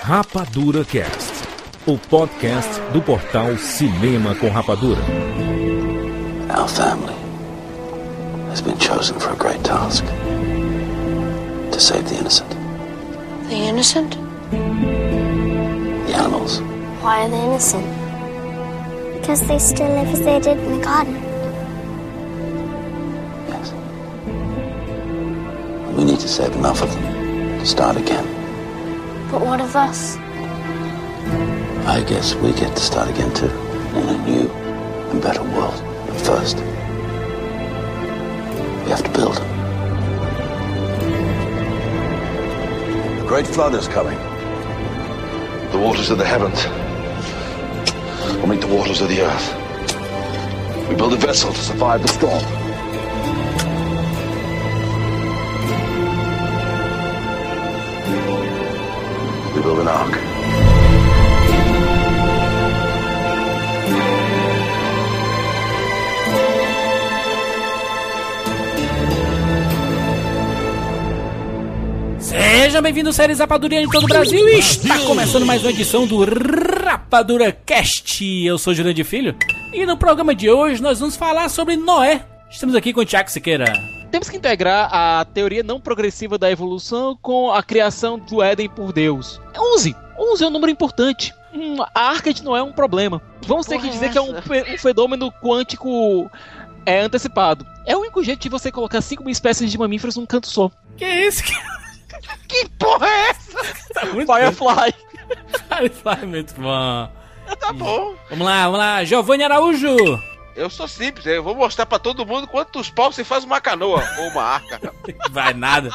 Rapadura Cast, o podcast do portal Cinema com Rapadura. Our family has been chosen for a great task. To save the innocent. The innocent? The animals. Why are they innocent? Because they still live as they did in the garden. Yes. We need to save enough of them to start again. But what of us? I guess we get to start again too. In a new and better world. But first, we have to build. The great flood is coming. The waters of the heavens will meet the waters of the earth. We build a vessel to survive the storm. We build an ark. Sejam bem-vindos, séries Rapadurianos de todo o Brasil. E está começando mais uma edição do Rapadura Cast. Eu sou Jurandir Filho e no programa de hoje nós vamos falar sobre Noé. Estamos aqui com o Thiago Siqueira. Temos que integrar a teoria não progressiva da evolução com a criação do Éden por Deus. 11 é um número importante. A Arca de Noé é um problema. Vamos ter que dizer que é um fenômeno quântico antecipado. É o único jeito de você colocar 5.000 espécies de mamíferos num canto só. Que é isso? Que porra é essa? Tá muito Firefly. Firefly, muito bom. Tá bom. Vamos lá. Giovanni Araújo. Eu sou simples, eu vou mostrar pra todo mundo quantos paus se faz uma canoa ou uma arca. Vai nada.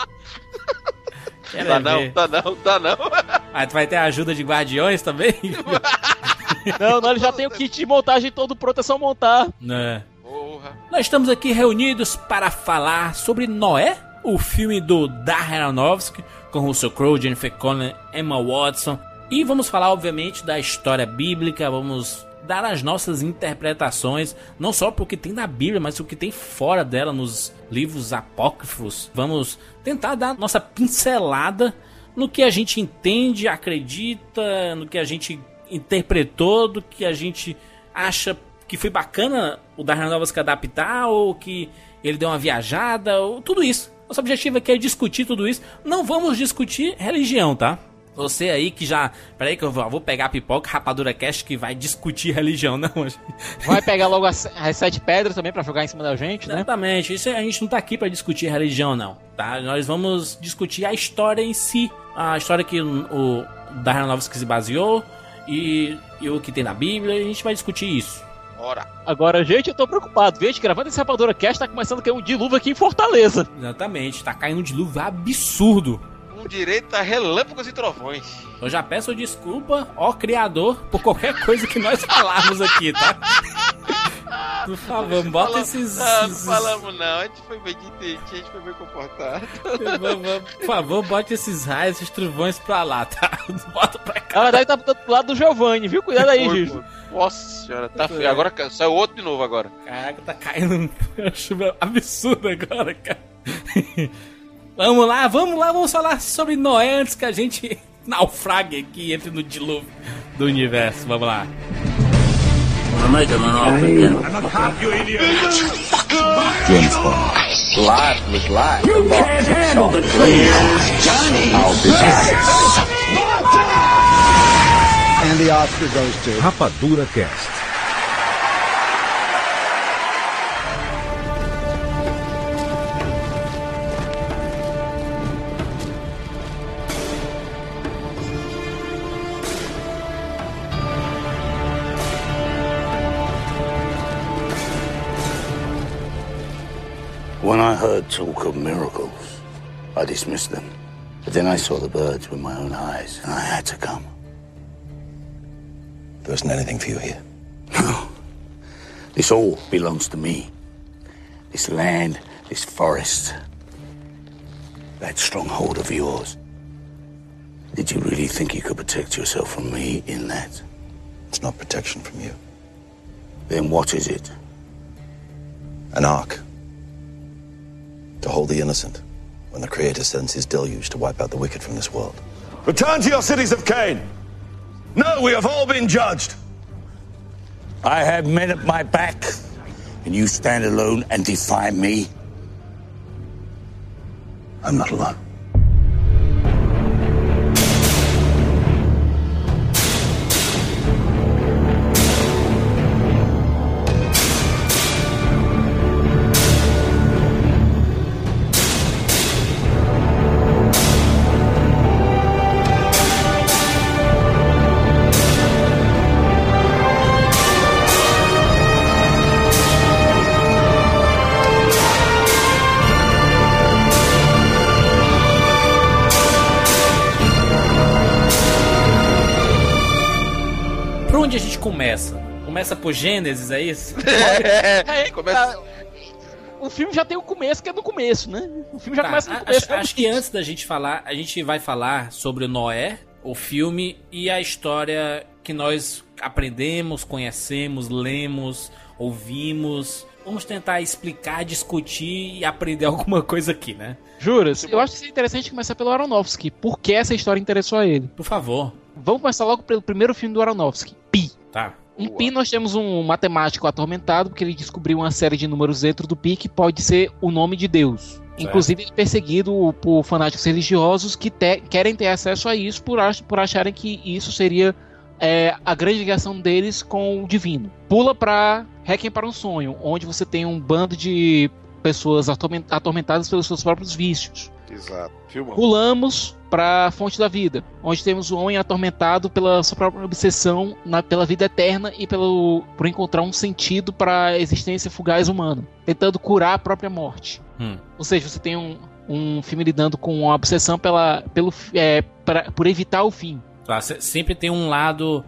Tá não. Aí tu vai ter a ajuda de guardiões também? Não, ele já tem o kit de montagem todo pronto, é só montar. É. Porra. Nós estamos aqui reunidos para falar sobre Noé, o filme do Darren Aronofsky, com Russell Crowe, Jennifer Connelly, Emma Watson. E vamos falar, obviamente, da história bíblica, vamos dar as nossas interpretações, não só porque tem na Bíblia, mas o que tem fora dela, nos livros apócrifos. Vamos tentar dar nossa pincelada no que a gente entende, acredita, no que a gente interpretou, do que a gente acha que foi bacana o Darren Aronofsky adaptar, ou que ele deu uma viajada, ou tudo isso. Nosso objetivo aqui é discutir tudo isso. Não vamos discutir religião, tá? Você aí que já... Peraí que eu vou pegar a pipoca, Rapadura Cast, que vai discutir religião, não. Vai pegar logo as 7 pedras também pra jogar em cima da gente, né? Exatamente. Isso, a gente não tá aqui pra discutir religião, não. Tá? Nós vamos discutir a história em si. A história que o Darren Aronofsky se baseou e o que tem na Bíblia. E a gente vai discutir isso. Ora. Agora, gente, eu tô preocupado. Gente, gravando esse Rapadura Cast, tá começando a cair um dilúvio aqui em Fortaleza. Exatamente. Tá caindo um dilúvio absurdo. Com direito a relâmpagos e trovões. Eu já peço desculpa, ó Criador, por qualquer coisa que nós falarmos aqui, tá? Por favor, bota esses... Não falamos não, a gente foi bem inteligente, a gente foi bem comportado. Por favor, bote esses raios, esses trovões pra lá, tá? Bota pra cá. Ela deve estar do lado do Giovanni, viu? Cuidado aí, Gil. Nossa senhora, tá feio. Agora saiu outro de novo agora. Caraca, tá caindo uma chuva absurda agora, cara. Vamos lá, vamos falar sobre Noé antes que a gente naufrague aqui e entre no dilúvio do universo. Vamos lá. James Bond. Life was life. You can't handle the truth, Johnny. I'll be back. And the Oscar goes to Rapadura Cast. When I heard talk of miracles, I dismissed them. But then I saw the birds with my own eyes, and I had to come. There isn't anything for you here. No. This all belongs to me. This land, this forest, that stronghold of yours. Did you really think you could protect yourself from me in that? It's not protection from you. Then what is it? An ark. To hold the innocent when the Creator sends his deluge to wipe out the wicked from this world. Return to your cities of Cain. No, we have all been judged. I have men at my back, and you stand alone and defy me? I'm not alone. Por onde a gente começa? Começa por Gênesis, é isso? Começa... O filme já tem o começo, que é no começo, né? O filme já começa no começo. Acho que antes da gente falar, a gente vai falar sobre o Noé, o filme e a história que nós aprendemos, conhecemos, lemos, ouvimos. Vamos tentar explicar, discutir e aprender alguma coisa aqui, né? Juras? Eu acho que seria interessante começar pelo Aronofsky. Por que essa história interessou a ele? Por favor. Vamos começar logo pelo primeiro filme do Aronofsky, Pi. Tá. Em Pi nós temos um matemático atormentado, porque ele descobriu uma série de números dentro do Pi que pode ser o nome de Deus. Certo. Inclusive ele é perseguido por fanáticos religiosos que querem ter acesso a isso por acharem que isso seria a grande ligação deles com o divino. Pula para Requiem para um Sonho, onde você tem um bando de pessoas atormentadas pelos seus próprios vícios. Exato. Filma. Pulamos para Fonte da Vida, onde temos o homem atormentado pela sua própria obsessão pela vida eterna e por encontrar um sentido para a existência fugaz humana, tentando curar a própria morte. Ou seja, você tem um filme lidando com a obsessão por evitar o fim. Sempre tem um lado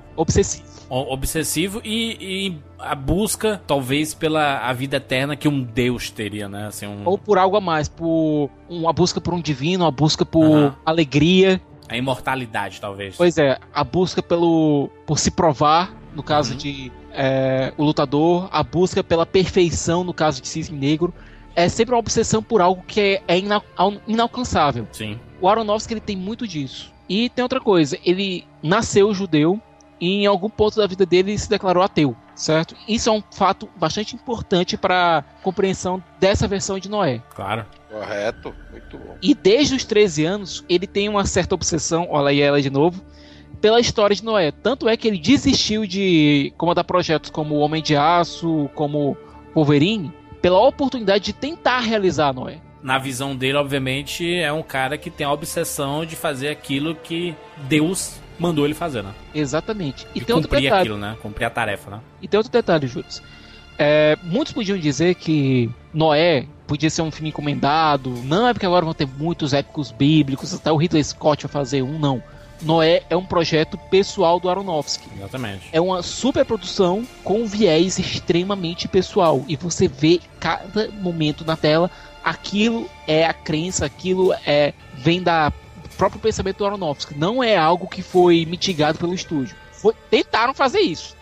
obsessivo e a busca, talvez, pela a vida eterna que um Deus teria, né? Assim, Ou por algo a mais, a busca por um divino, a busca por alegria. A imortalidade, talvez. Pois é, a busca por se provar, no caso de o lutador, a busca pela perfeição, no caso de Cisne Negro. É sempre uma obsessão por algo que é inalcançável. Sim. O Aronofsky, ele tem muito disso. E tem outra coisa, ele nasceu judeu e em algum ponto da vida dele ele se declarou ateu, certo? Isso é um fato bastante importante para a compreensão dessa versão de Noé. Claro. Correto, muito bom. E desde os 13 anos, ele tem uma certa obsessão, olha aí ela de novo, pela história de Noé. Tanto é que ele desistiu de comandar projetos como o Homem de Aço, como Wolverine, pela oportunidade de tentar realizar Noé. Na visão dele, obviamente, é um cara que tem a obsessão de fazer aquilo que Deus mandou ele fazer, né? Exatamente. E tem cumprir outro detalhe, aquilo, né? Cumprir a tarefa, né? E tem outro detalhe, Júlio. Muitos podiam dizer que Noé podia ser um filme encomendado. Não é porque agora vão ter muitos épicos bíblicos, até o Ridley Scott vai fazer um, não. Noé é um projeto pessoal do Aronofsky. Exatamente. É uma superprodução com um viés extremamente pessoal. E você vê cada momento na tela, aquilo é a crença, aquilo vem do próprio pensamento do Aronofsky. Não é algo que foi mitigado pelo estúdio. Tentaram fazer isso.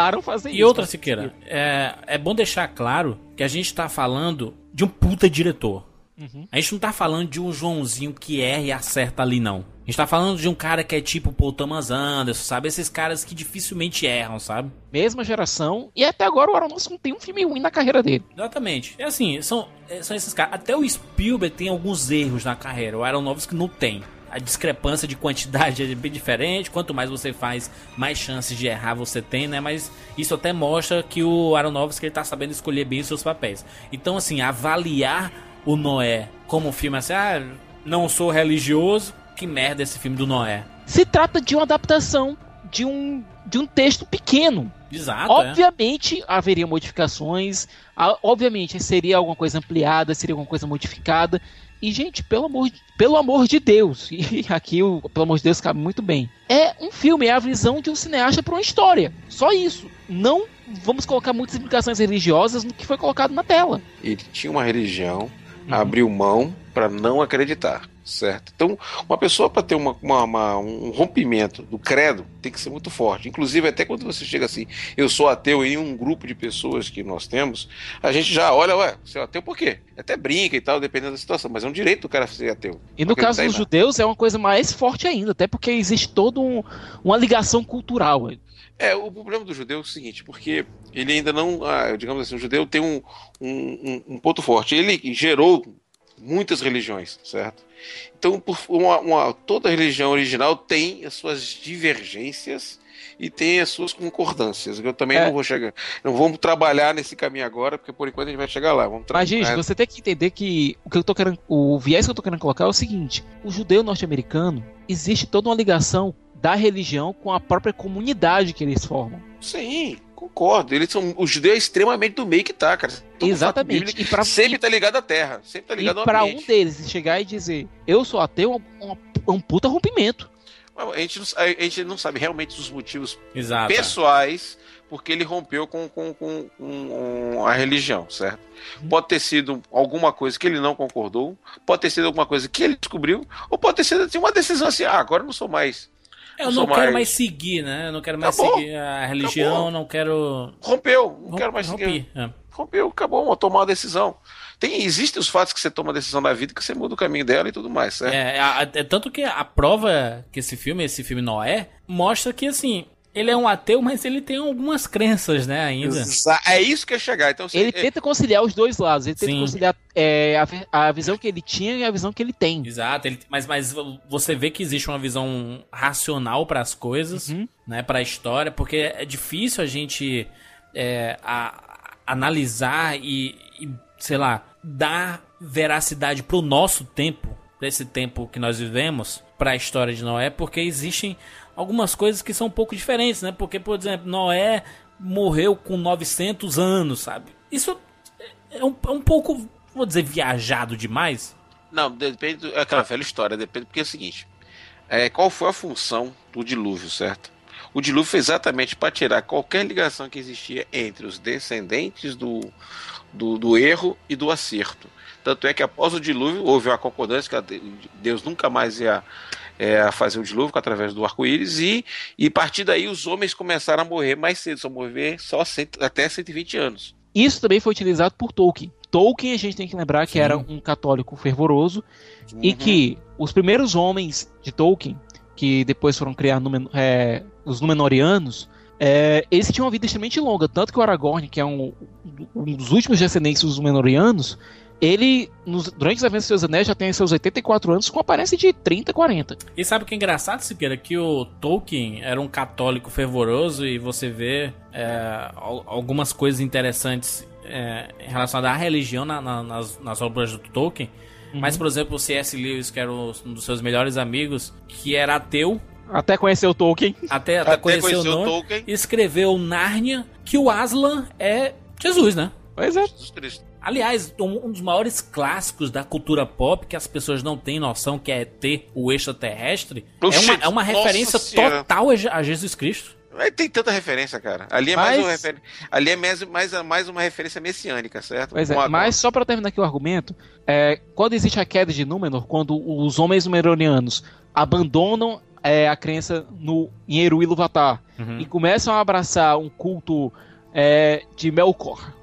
E outra, Siqueira, é bom deixar claro que a gente tá falando de um puta diretor. A gente não tá falando de um Joãozinho que erra e acerta ali, não. A gente tá falando de um cara que é tipo Paul Thomas Anderson, sabe? Esses caras que dificilmente erram, sabe? Mesma geração. E até agora o Aronofsky não tem um filme ruim na carreira dele. Exatamente. É assim, são esses caras. Até o Spielberg tem alguns erros na carreira. O Aronofsky não tem. A discrepância de quantidade é bem diferente. Quanto mais você faz, mais chances de errar você tem, né? Mas isso até mostra que o Aronofsky ele tá sabendo escolher bem os seus papéis. Então, assim, avaliar o Noé como um filme assim, não sou religioso, que merda esse filme do Noé. Se trata de uma adaptação de um texto pequeno. Exato. Obviamente haveria modificações, obviamente seria alguma coisa ampliada, seria alguma coisa modificada. E, gente, pelo amor de Deus, e aqui pelo amor de Deus cabe muito bem. É um filme, é a visão de um cineasta para uma história. Só isso. Não vamos colocar muitas implicações religiosas no que foi colocado na tela. Ele tinha uma religião, abriu mão para não acreditar. certo? Então, uma pessoa para ter um rompimento do credo tem que ser muito forte. Inclusive, até quando você chega assim, eu sou ateu, em um grupo de pessoas que nós temos, a gente já olha, ué, você é ateu por quê? Até brinca e tal, dependendo da situação, mas é um direito do cara ser ateu. E no caso dos judeus é uma coisa mais forte ainda, até porque existe toda uma ligação cultural. O problema do judeu é o seguinte, porque ele ainda não, digamos assim, o judeu tem um ponto forte. Ele gerou muitas religiões, certo? Então, toda religião original tem as suas divergências e tem as suas concordâncias. Eu também não vamos trabalhar nesse caminho agora, porque por enquanto a gente vai chegar lá. Mas, gente, você tem que entender que o viés que eu tô querendo colocar é o seguinte: o judeu norte-americano, existe toda uma ligação da religião com a própria comunidade que eles formam. Sim, concordo. O judeu é extremamente do meio que tá, cara. Exatamente. Sempre tá ligado à terra, sempre tá ligado ao ambiente. ambiente. E pra um deles chegar e dizer, eu sou ateu, é um puta rompimento. A gente não sabe realmente os motivos pessoais porque ele rompeu com a religião, certo? Pode ter sido alguma coisa que ele não concordou, pode ter sido alguma coisa que ele descobriu, ou pode ter sido uma decisão assim, agora eu não sou mais... Eu não quero mais seguir, né? Eu não quero mais seguir a religião, não quero... Não quero mais seguir. Rompeu, acabou, vou tomar uma decisão. Existem os fatos que você toma a decisão na vida que você muda o caminho dela e tudo mais, certo? Tanto que a prova que esse filme Noé, mostra que, assim, ele é um ateu, mas ele tem algumas crenças, né, ainda. É isso que é chegar. Então, ele tenta conciliar os dois lados. Ele tenta conciliar a visão que ele tinha e a visão que ele tem. Exato. Mas você vê que existe uma visão racional para as coisas, né, para a história, porque é difícil a gente analisar e, sei lá, dar veracidade pro nosso tempo, desse tempo que nós vivemos, para a história de Noé, porque existem algumas coisas que são um pouco diferentes, né? Porque, por exemplo, Noé morreu com 900 anos, sabe? Isso é um pouco, vou dizer, viajado demais. Não, depende, é aquela velha história, depende, porque é o seguinte, qual foi a função do dilúvio, certo? O dilúvio foi exatamente para tirar qualquer ligação que existia entre os descendentes do erro e do acerto. Tanto é que após o dilúvio houve uma concordância que Deus nunca mais ia fazer o dilúvio através do arco-íris e a partir daí os homens começaram a morrer mais cedo, até 120 anos. Isso também foi utilizado por Tolkien. Tolkien, a gente tem que lembrar que era um católico fervoroso e que os primeiros homens de Tolkien, que depois foram criar os Númenóreanos, eles tinham uma vida extremamente longa, tanto que o Aragorn, que é um dos últimos descendentes dos Númenóreanos, ele, durante os eventos dos Seus Anéis, já tem seus 84 anos com aparência de 30, 40. E sabe o que é engraçado, Siqueira? Que o Tolkien era um católico fervoroso e você vê algumas coisas interessantes relacionadas à religião nas obras do Tolkien. Mas, por exemplo, o C.S. Lewis, que era um dos seus melhores amigos, que era ateu. Até conheceu o Tolkien. Até conheceu o Tolkien. Escreveu Nárnia, que o Aslan é Jesus, né? Pois é. Jesus Cristo. Aliás, um dos maiores clássicos da cultura pop, que as pessoas não têm noção que é ET, o extraterrestre, é uma referência total a Jesus Cristo. Tem tanta referência, cara. Ali é mais uma referência messiânica, certo? Pois é, mas só para terminar aqui o argumento, quando existe a queda de Númenor, quando os homens númenóreanos abandonam a crença em Eru Ilúvatar e começam a abraçar um culto de Melkor,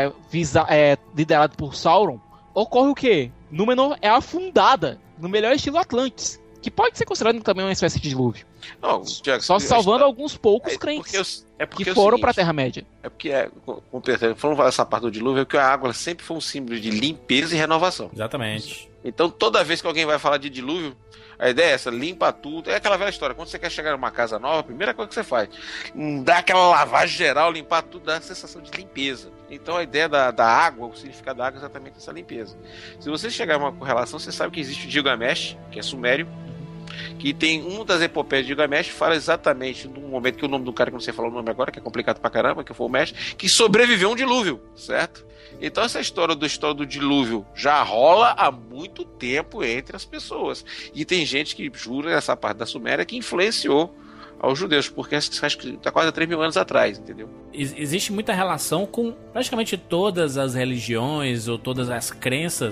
liderado por Sauron, ocorre o quê? Númenor é afundada no melhor estilo Atlantis, que pode ser considerado também uma espécie de dilúvio. Não, Jack, só salvando alguns poucos crentes que foram para a Terra-média. Falando essa parte do dilúvio, é que a água sempre foi um símbolo de limpeza e renovação. Exatamente. Então, toda vez que alguém vai falar de dilúvio, a ideia é essa, limpa tudo. É aquela velha história, quando você quer chegar numa casa nova, a primeira coisa que você faz, dá aquela lavagem geral, limpar tudo, dá a sensação de limpeza. Então a ideia da água, o significado da água é exatamente essa limpeza. Se você chegar em uma correlação, você sabe que existe o Gilgamesh, que é sumério, que tem uma das epopeias de Gilgamesh, fala exatamente no momento que o nome do cara, que não sei falar o nome agora, que é complicado pra caramba, que foi o Mesh, que sobreviveu a um dilúvio, certo? Então essa história do dilúvio já rola há muito tempo entre as pessoas. E tem gente que jura essa parte da Suméria que influenciou aos judeus, porque acho que está quase 3 mil anos atrás, entendeu? Existe muita relação com praticamente todas as religiões ou todas as crenças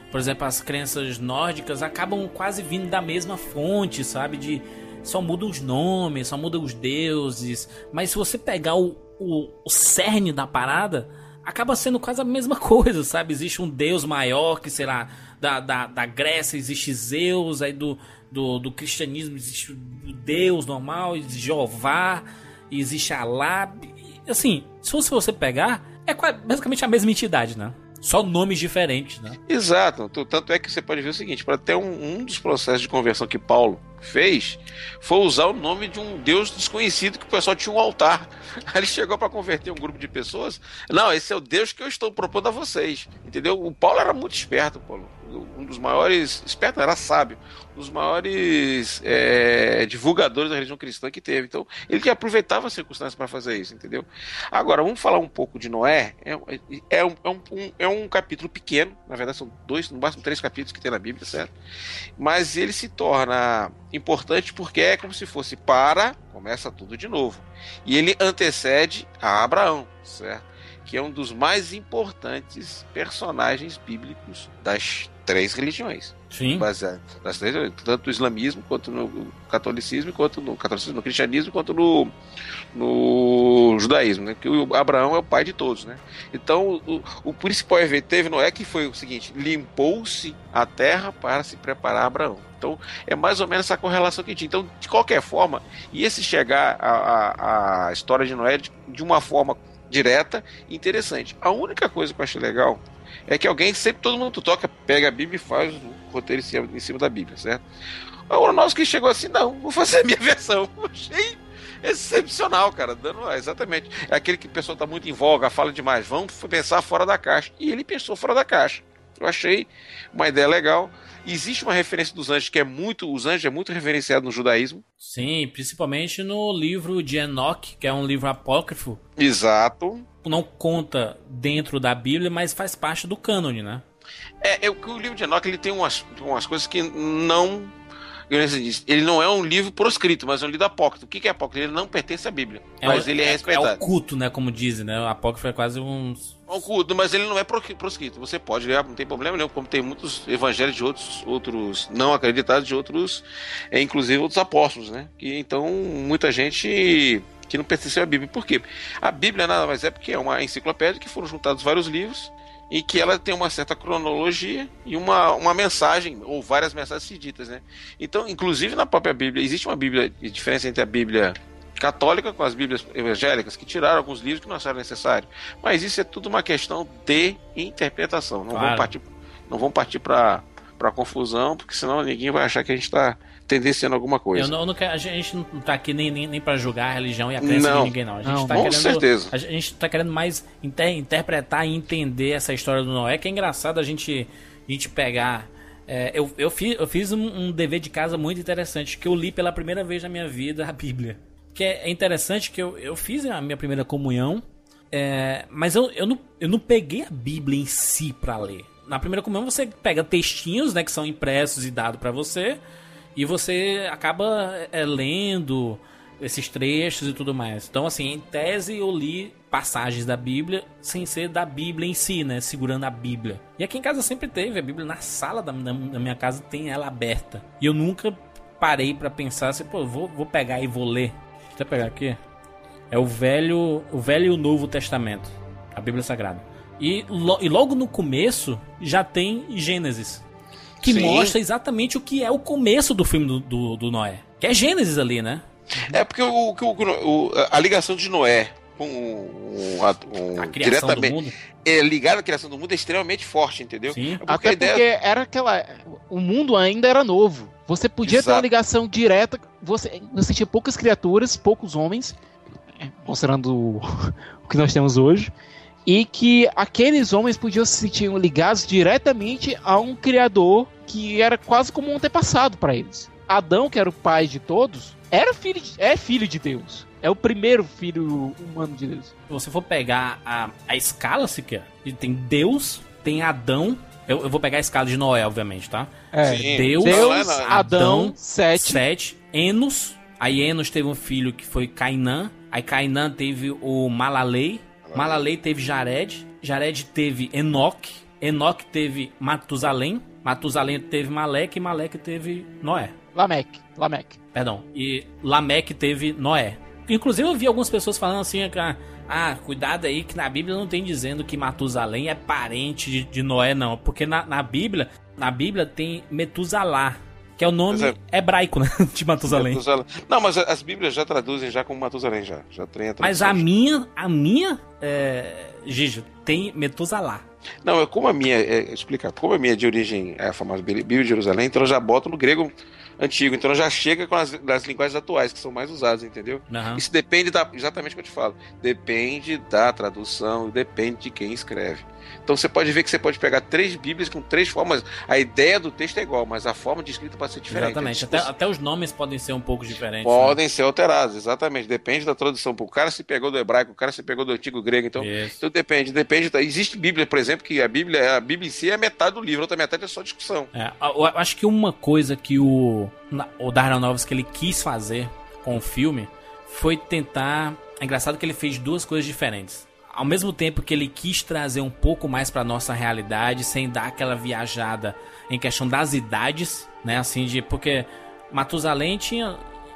por exemplo, as crenças nórdicas acabam quase vindo da mesma fonte, sabe? Só mudam os nomes, só mudam os deuses. Mas se você pegar o cerne da parada, acaba sendo quase a mesma coisa, sabe? Existe um deus maior que, sei lá, da Grécia existe Zeus, aí do cristianismo existe o Deus normal, existe Jeová, existe Alá. Assim, se você pegar, é basicamente a mesma entidade, né? Só nomes diferentes, né? Exato. Tanto é que você pode ver o seguinte, para ter um dos processos de conversão que Paulo fez, foi usar o nome de um deus desconhecido que o pessoal tinha um altar. Aí ele chegou para converter um grupo de pessoas. Não, esse é o Deus que eu estou propondo a vocês. Entendeu? O Paulo era muito esperto, Paulo. Um dos maiores... Esperto, era sábio. Um dos maiores divulgadores da religião cristã que teve. Então, ele que aproveitava as circunstâncias para fazer isso, entendeu? Agora, vamos falar um pouco de Noé. É um capítulo pequeno. Na verdade, são 2, no máximo 3 capítulos que tem na Bíblia, certo? Mas ele se torna importante porque é como se fosse começa tudo de novo. E ele antecede a Abraão, certo? Que é um dos mais importantes personagens bíblicos das 3 religiões. Sim. Das 3, tanto no islamismo, quanto no catolicismo, no cristianismo, quanto no judaísmo, né? Que o Abraão é o pai de todos, né? Então, o principal evento teve Noé, que foi o seguinte: limpou-se a terra para se preparar a Abraão. Então, é mais ou menos essa correlação que tinha. Então, de qualquer forma, ia se chegar a história de Noé de uma forma direta e interessante. A única coisa que eu achei legal é que todo mundo toca, pega a Bíblia e faz o roteiro em cima da Bíblia, certo? O nosso que chegou assim, não, vou fazer a minha versão. Eu achei excepcional, cara, exatamente. É aquele que a pessoa tá muito em voga, fala demais, vamos pensar fora da caixa. E ele pensou fora da caixa. Eu achei uma ideia legal. Existe uma referência dos anjos os anjos é muito referenciado no judaísmo. Sim, principalmente no livro de Enoque, que é um livro apócrifo. Exato. Não conta dentro da Bíblia, mas faz parte do cânone, né? O livro de Enoque, ele tem umas coisas que não... Ele não é um livro proscrito, mas é um livro apócrifo. O que é apócrifo? Ele não pertence à Bíblia, mas ele é respeitado. É o culto, né, como dizem, né? O apócrifo é quase um culto, mas ele não é proscrito. Você pode ler, não tem problema nenhum, como tem muitos evangelhos de outros não acreditados, de outros, inclusive outros apóstolos, né? Que então muita gente que não pertenceu à Bíblia. Por quê? A Bíblia nada mais é porque é uma enciclopédia que foram juntados vários livros e que ela tem uma certa cronologia e uma mensagem, ou várias mensagens ditas, né? Então, inclusive na própria Bíblia, existe uma diferença entre a Bíblia católica com as Bíblias evangélicas, que tiraram alguns livros que não acharam necessário. Mas isso é tudo uma questão de interpretação. Não vamos partir para confusão, porque senão ninguém vai achar que a gente está tendenciando alguma coisa. A gente não tá aqui nem para julgar a religião e a crença de ninguém, não. Com certeza. A gente tá querendo mais interpretar e entender essa história do Noé, que é engraçado a gente pegar. Eu fiz um dever de casa muito interessante, que eu li pela primeira vez na minha vida a Bíblia. Que é interessante que eu fiz a minha primeira comunhão, mas eu não peguei a Bíblia em si para ler. Na primeira comunhão você pega textinhos, né, que são impressos e dados para você, e você acaba lendo esses trechos e tudo mais. Então, assim, em tese eu li passagens da Bíblia sem ser da Bíblia em si, né, segurando a Bíblia. E aqui em casa sempre teve a Bíblia, na sala da minha casa tem ela aberta. E eu nunca parei para pensar assim, pô, vou pegar e vou ler. Deixa eu pegar aqui. É o Velho e o Novo Testamento, a Bíblia Sagrada. E logo no começo já tem Gênesis, que mostra exatamente o que é o começo do filme do Noé. Que é Gênesis ali, né? É porque a ligação de Noé com a criação do mundo ligada à criação do mundo é extremamente forte, entendeu? Sim. Porque era o mundo ainda era novo. Você podia ter uma ligação direta. Você tinha poucas criaturas, poucos homens, considerando o que nós temos hoje. E que aqueles homens podiam se sentir ligados diretamente a um criador que era quase como um antepassado para eles. Adão, que era o pai de todos, é filho de Deus. É o primeiro filho humano de Deus. Se você for pegar a escala sequer, tem Deus, tem Adão. Eu vou pegar a escala de Noé, obviamente, tá? Deus, Adão, Sete, Enos. Aí Enos teve um filho que foi Cainã. Aí Cainã teve o Malalei. Malalei teve Jared teve Enoque. Enoque teve Matusalém, Matusalém teve Maleque, e Maleque teve Noé. Lameque. Perdão, e Lameque teve Noé. Inclusive eu vi algumas pessoas falando assim, cuidado aí que na Bíblia não tem dizendo que Matusalém é parente de Noé, não. Porque na Bíblia tem Metusalá, que é o nome hebraico, né, de Matusalém. Não, mas as Bíblias já traduzem já como Matusalém, já tem a tradução. Mas a minha Gigi, tem Metusalá. Não, como a minha é de origem, é a famosa Bíblia de Jerusalém, então eu já boto no grego antigo, então já chega com as linguagens atuais, que são mais usadas, entendeu? Uhum. Isso depende exatamente o que eu te falo, depende da tradução, depende de quem escreve. Então você pode ver que você pode pegar 3 Bíblias com 3 formas, a ideia do texto é igual, mas a forma de escrita pode ser diferente. Exatamente, até os nomes podem ser um pouco diferentes. Podem ser alterados, exatamente, depende da tradução. O cara se pegou do hebraico, o cara se pegou do antigo grego, então depende. Existe Bíblia, por exemplo, que a Bíblia em si é metade do livro, a outra metade é só discussão. Eu acho que uma coisa que o Darren Aronofsky ele quis fazer com o filme foi tentar... É engraçado que ele fez 2 coisas diferentes. Ao mesmo tempo que ele quis trazer um pouco mais pra nossa realidade, sem dar aquela viajada em questão das idades, né, assim, porque Matusalém tinha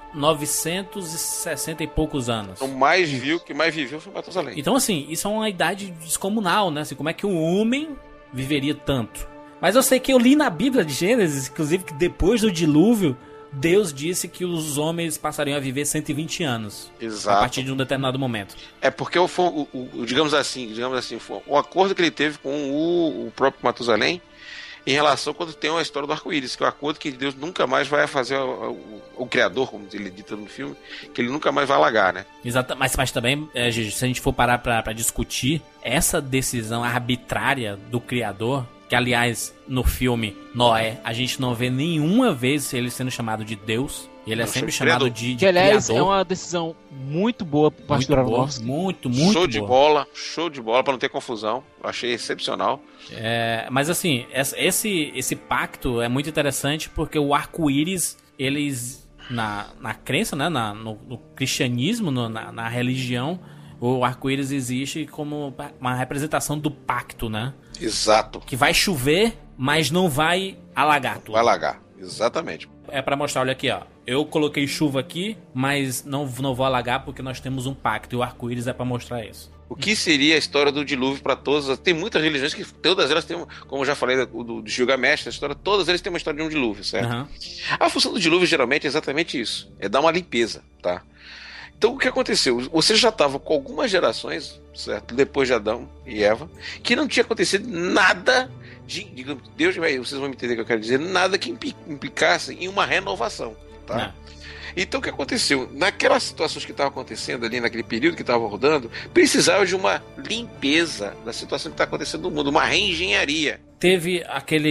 960 e poucos anos. O que mais viveu foi Matusalém. Então, assim, isso é uma idade descomunal, né, assim, como é que um homem viveria tanto? Mas eu sei que eu li na Bíblia de Gênesis, inclusive, que depois do dilúvio, Deus disse que os homens passariam a viver 120 anos. Exato. A partir de um determinado momento. É porque digamos assim, foi o acordo que ele teve com o próprio Matusalém em relação quando tem uma história do arco-íris, que é o acordo que Deus nunca mais vai fazer o Criador, como ele dita no filme, que ele nunca mais vai alagar, né? Exato, mas também, Gigi, se a gente for parar pra discutir essa decisão arbitrária do Criador, que aliás, no filme Noé, a gente não vê nenhuma vez ele sendo chamado de Deus. Ele é sempre chamado de que, aliás, criador. É uma decisão muito boa por parte do Aronofsky. Muito show boa. Show de bola, pra não ter confusão. Eu achei excepcional. Mas assim, esse pacto é muito interessante porque o arco-íris, eles, na crença, né, no cristianismo, na religião, o arco-íris existe como uma representação do pacto, né? Exato. Que vai chover, mas não vai alagar tudo. Vai alagar, exatamente. É pra mostrar, olha aqui, ó. Eu coloquei chuva aqui, mas não vou alagar porque nós temos um pacto. E o arco-íris é pra mostrar isso. O que seria a história do dilúvio para todas? Tem muitas religiões que todas elas têm, como eu já falei do Gilgamesh, a história, todas elas têm uma história de um dilúvio, certo? Uhum. A função do dilúvio geralmente é exatamente isso. É dar uma limpeza, tá? Então o que aconteceu? Você já estava com algumas gerações, certo? Depois de Adão e Eva, que não tinha acontecido nada digamos, Deus, vocês vão me entender o que eu quero dizer, nada que implicasse em uma renovação, tá? Não. Então o que aconteceu? Naquelas situações que estavam acontecendo ali, naquele período que estava rodando, precisava de uma limpeza da situação que está acontecendo no mundo, uma reengenharia. Teve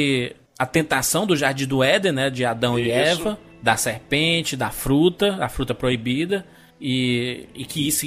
a tentação do Jardim do Éden, né, de Adão e Eva, da serpente, da fruta proibida, e que isso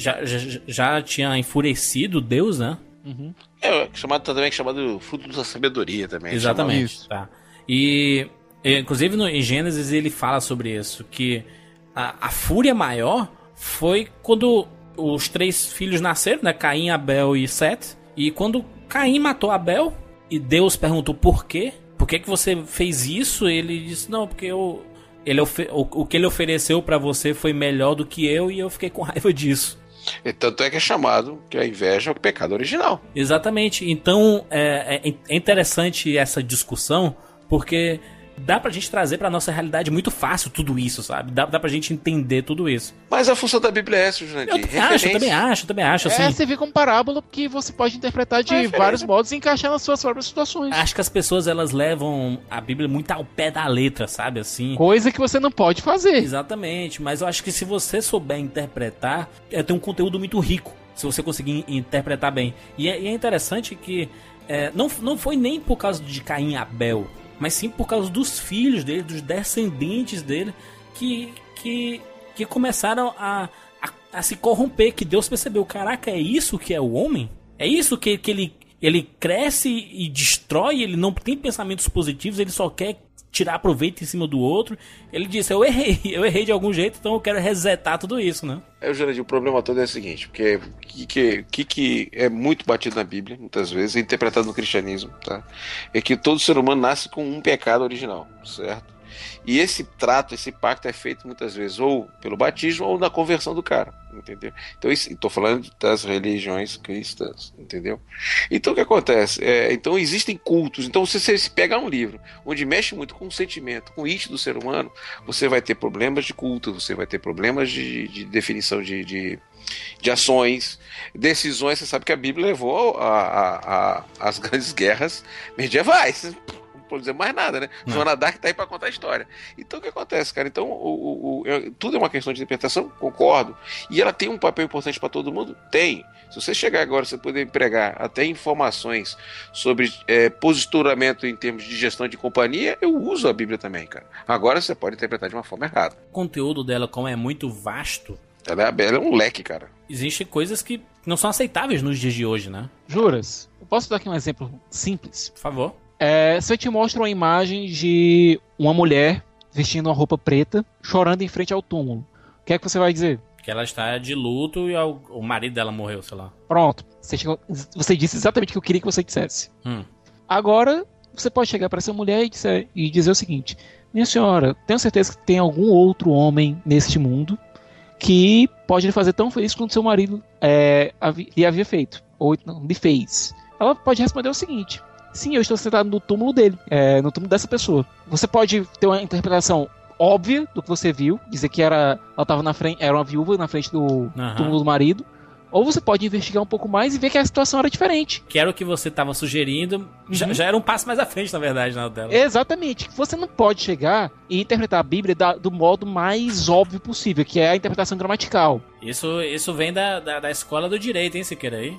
já tinha enfurecido Deus, né? Uhum. Chamado fruto da sabedoria também. Exatamente. Tá. E inclusive em Gênesis ele fala sobre isso, que a fúria maior foi quando os 3 filhos nasceram, né? Caim, Abel e Sete. E quando Caim matou Abel e Deus perguntou por quê? Por que você fez isso? Ele disse, não, porque o que ele ofereceu pra você foi melhor do que eu e eu fiquei com raiva disso. E tanto é que é chamado que a inveja é o pecado original. Exatamente. Então é interessante essa discussão, porque dá pra gente trazer pra nossa realidade muito fácil tudo isso, sabe? Dá pra gente entender tudo isso. Mas a função da Bíblia é essa, Jurandir. Eu também acho. Assim, você vê como parábola que você pode interpretar de vários modos e encaixar nas suas próprias situações. Acho que as pessoas, elas levam a Bíblia muito ao pé da letra, sabe? Assim, coisa que você não pode fazer. Exatamente, mas eu acho que se você souber interpretar, tem um conteúdo muito rico, se você conseguir interpretar bem. E é interessante que não foi nem por causa de Caim e Abel, mas sim por causa dos filhos dele, dos descendentes dele, que começaram a se corromper, que Deus percebeu, caraca, é isso que é o homem? É isso que ele cresce e destrói, ele não tem pensamentos positivos, ele só quer tirar proveito em cima do outro. Ele disse, eu errei de algum jeito, então eu quero resetar tudo isso, né? Jurandir, o problema todo é o seguinte, porque que é muito batido na Bíblia, muitas vezes, interpretado no cristianismo, tá? É que todo ser humano nasce com um pecado original, certo? E esse trato, esse pacto é feito muitas vezes ou pelo batismo ou na conversão do cara, entendeu? Então, estou falando das religiões cristãs, entendeu? Então, o que acontece? Então, existem cultos. Então, se você pegar um livro onde mexe muito com o sentimento, com o íntimo do ser humano, você vai ter problemas de culto, você vai ter problemas de definição de ações, decisões. Você sabe que a Bíblia levou às grandes guerras medievais. Não dizer mais nada, né? Joana Dark tá aí pra contar a história. Então o que acontece, cara? Então tudo é uma questão de interpretação, concordo. E ela tem um papel importante pra todo mundo? Tem. Se você chegar agora, você poder empregar até informações sobre posicionamento em termos de gestão de companhia, eu uso a Bíblia também, cara. Agora você pode interpretar de uma forma errada. O conteúdo dela, como é muito vasto, ela é um leque, cara. Existem coisas que não são aceitáveis nos dias de hoje, né? Juras, eu posso dar aqui um exemplo simples? Por favor. Se eu te mostro uma imagem de uma mulher vestindo uma roupa preta, chorando em frente ao túmulo, o que é que você vai dizer? Que ela está de luto e o marido dela morreu, sei lá. Pronto, você disse exatamente o que eu queria que você dissesse. Agora, você pode chegar para essa mulher e dizer o seguinte: minha senhora, tenho certeza que tem algum outro homem neste mundo que pode lhe fazer tão feliz quanto seu marido lhe havia feito, ou não, lhe fez. Ela pode responder o seguinte: sim, eu estou sentado no túmulo dele, no túmulo dessa pessoa. Você pode ter uma interpretação óbvia do que você viu, dizer que ela estava na frente, era uma viúva na frente do túmulo do marido, ou você pode investigar um pouco mais e ver que a situação era diferente. Que era o que você estava sugerindo, já era um passo mais à frente, na verdade, na dela. Exatamente. Você não pode chegar e interpretar a Bíblia do modo mais óbvio possível, que é a interpretação gramatical. Isso vem da escola do direito, hein, Siqueira aí?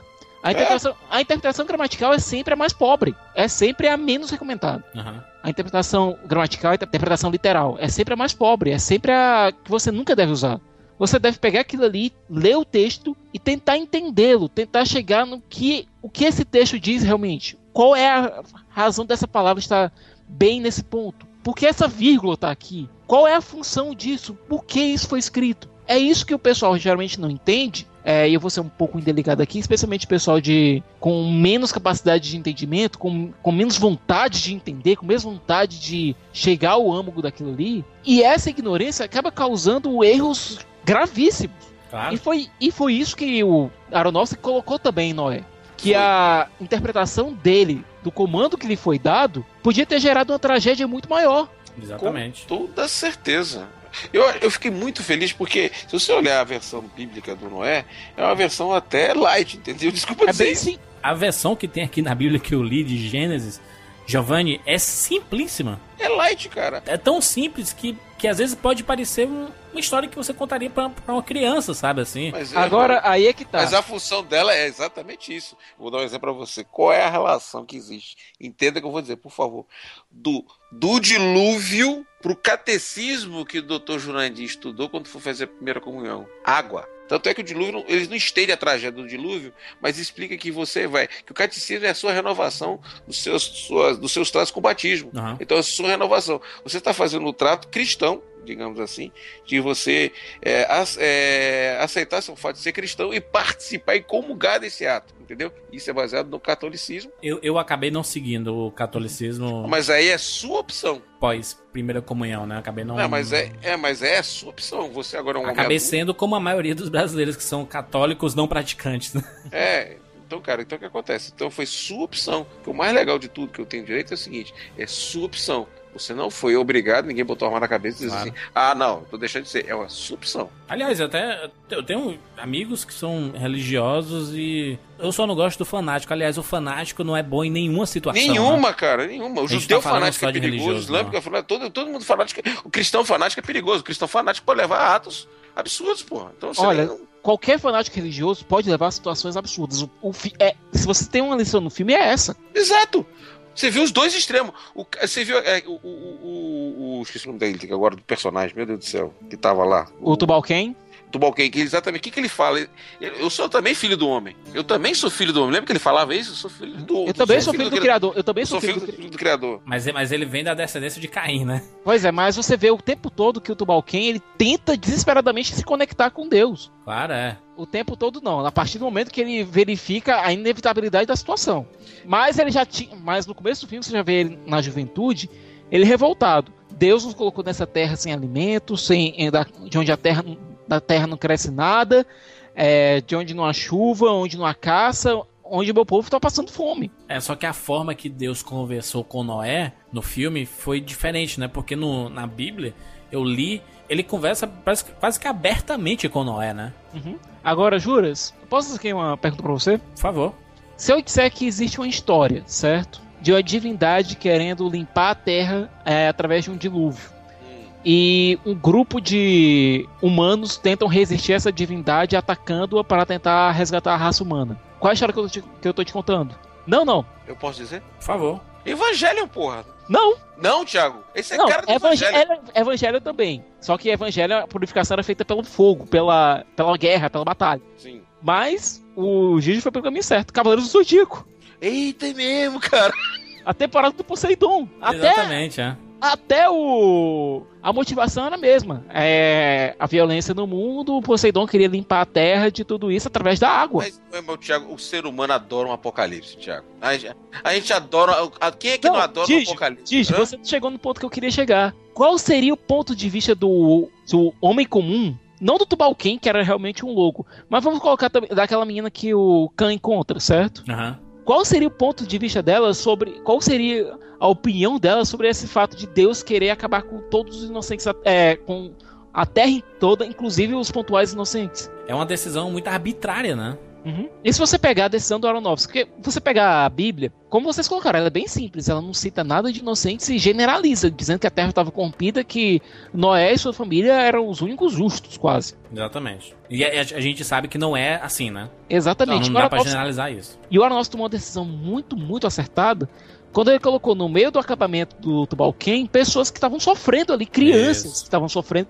A interpretação gramatical é sempre a mais pobre. É sempre a menos recomendada. A interpretação gramatical, a interpretação literal, é sempre a mais pobre. É sempre a que você nunca deve usar. Você deve pegar aquilo ali, ler o texto e tentar entendê-lo. Tentar chegar no que o que esse texto diz realmente. Qual é a razão dessa palavra estar bem nesse ponto? Por que essa vírgula está aqui? Qual é a função disso? Por que isso foi escrito? É isso que o pessoal geralmente não entende. E eu vou ser um pouco indelicado aqui, especialmente o pessoal com menos capacidade de entendimento, com menos vontade de entender, com menos vontade de chegar ao âmago daquilo ali. E essa ignorância acaba causando erros gravíssimos. Claro. E foi isso que o Aronofsky colocou também em Noé. Que a interpretação dele, do comando que lhe foi dado, podia ter gerado uma tragédia muito maior. Exatamente. Com toda certeza. Eu fiquei muito feliz porque, se você olhar a versão bíblica do Noé, é uma versão até light, entendeu? Desculpa dizer bem isso. Sim. A versão que tem aqui na Bíblia que eu li de Gênesis, Giovanni, é simplíssima. É light, cara. É tão simples que às vezes pode parecer uma história que você contaria pra uma criança, sabe assim? Agora, aí é que tá. Mas a função dela é exatamente isso. Vou dar um exemplo pra você. Qual é a relação que existe? Entenda o que eu vou dizer, por favor. Do dilúvio pro catecismo que o Dr. Jurandir estudou quando foi fazer a primeira comunhão. Água. Tanto é que o dilúvio, eles não estendem a tragédia do dilúvio, mas explica que que o catecismo é a sua renovação dos seus tratos com o batismo. Então é a sua renovação. Você está fazendo um trato cristão, digamos assim, de você aceitar seu fato de ser cristão e participar e comungar desse ato, entendeu? Isso é baseado no catolicismo. Eu acabei não seguindo o catolicismo. Mas aí é sua opção. Pós primeira comunhão, né? Acabei não. Mas é a sua opção. Você agora é um homem Acabei adulto. sendo como a maioria dos brasileiros que são católicos não praticantes. Então, cara, o que acontece? Então foi sua opção. O mais legal de tudo que eu tenho direito é o seguinte: é sua opção. Você não foi obrigado, ninguém botou a mão na cabeça e disse assim: não, tô deixando de ser. É uma sua opção. Aliás, eu tenho amigos que são religiosos e eu só não gosto do fanático. Aliás, o fanático não é bom em nenhuma situação. Nenhuma. O judeu fanático é perigoso, religioso, o islâmico é fanático, todo mundo fanático. O cristão fanático é perigoso. O cristão fanático pode levar a atos absurdos, porra. Então, qualquer fanático religioso pode levar a situações absurdas. Se você tem uma lição no filme, é essa. Exato. Você viu os dois extremos. Você viu esqueci o nome dele agora, do personagem, meu Deus do céu, que tava lá. O Tubal-Cain? Tubal-Cain, que exatamente o que ele fala? Eu sou também filho do homem. Eu também sou filho do homem. Lembra que ele falava isso? Eu sou filho do... Eu também sou filho do Criador. Eu também sou filho do Criador. Mas ele vem da descendência de Caim, né? Pois é, mas você vê o tempo todo que o Tubal-Cain, ele tenta desesperadamente se conectar com Deus. Claro, é. O tempo todo não. A partir do momento que ele verifica a inevitabilidade da situação. Mas ele já tinha... Mas no começo do filme você já vê ele na juventude, ele revoltado. Deus nos colocou nessa terra sem alimento, de onde da terra não cresce nada, de onde não há chuva, onde não há caça, onde o meu povo está passando fome. Só que a forma que Deus conversou com Noé no filme foi diferente, né? Porque na Bíblia, eu li, ele conversa quase que abertamente com Noé, né? Uhum. Agora, Juras, posso fazer aqui uma pergunta para você? Por favor. Se eu disser que existe uma história, certo? De uma divindade querendo limpar a terra através de um dilúvio. E um grupo de humanos tentam resistir a essa divindade atacando-a para tentar resgatar a raça humana. Qual é a história que eu tô te contando? Não. Eu posso dizer? Por favor. Evangelho, porra. Não, Thiago. Esse é não, cara do Evangelho. Evangelho também. Só que Evangelho, a purificação era feita pelo fogo, pela guerra, pela batalha. Sim. Mas o Gigi foi pelo caminho certo. Cavaleiros do Zodíaco. Eita, é mesmo, cara. A temporada do Poseidon. Exatamente, Até a motivação era a mesma. A violência no mundo, o Poseidon queria limpar a terra de tudo isso através da água. Mas meu Thiago, o ser humano adora um apocalipse, Thiago. A gente adora... Quem é que não adora um apocalipse? Gigi, você chegou no ponto que eu queria chegar. Qual seria o ponto de vista do homem comum? Não do Tubal-Cain, que era realmente um louco. Mas vamos colocar também daquela menina que o Khan encontra, certo? Qual seria o ponto de vista dela sobre... Qual seria a opinião dela sobre esse fato de Deus querer acabar com todos os inocentes, com a terra toda, inclusive os pontuais inocentes? É uma decisão muito arbitrária, né? Uhum. E se você pegar a decisão do Aronofsky, porque você pegar a Bíblia, como vocês colocaram, ela é bem simples, ela não cita nada de inocentes e generaliza, dizendo que a terra estava corrompida, que Noé e sua família eram os únicos justos, quase. Exatamente. E a gente sabe que não é assim, né? Exatamente. Então não dá pra generalizar isso. E o Aronofsky tomou uma decisão muito, muito acertada, quando ele colocou no meio do acampamento do Tubal-Cain pessoas que estavam sofrendo ali, crianças que estavam sofrendo,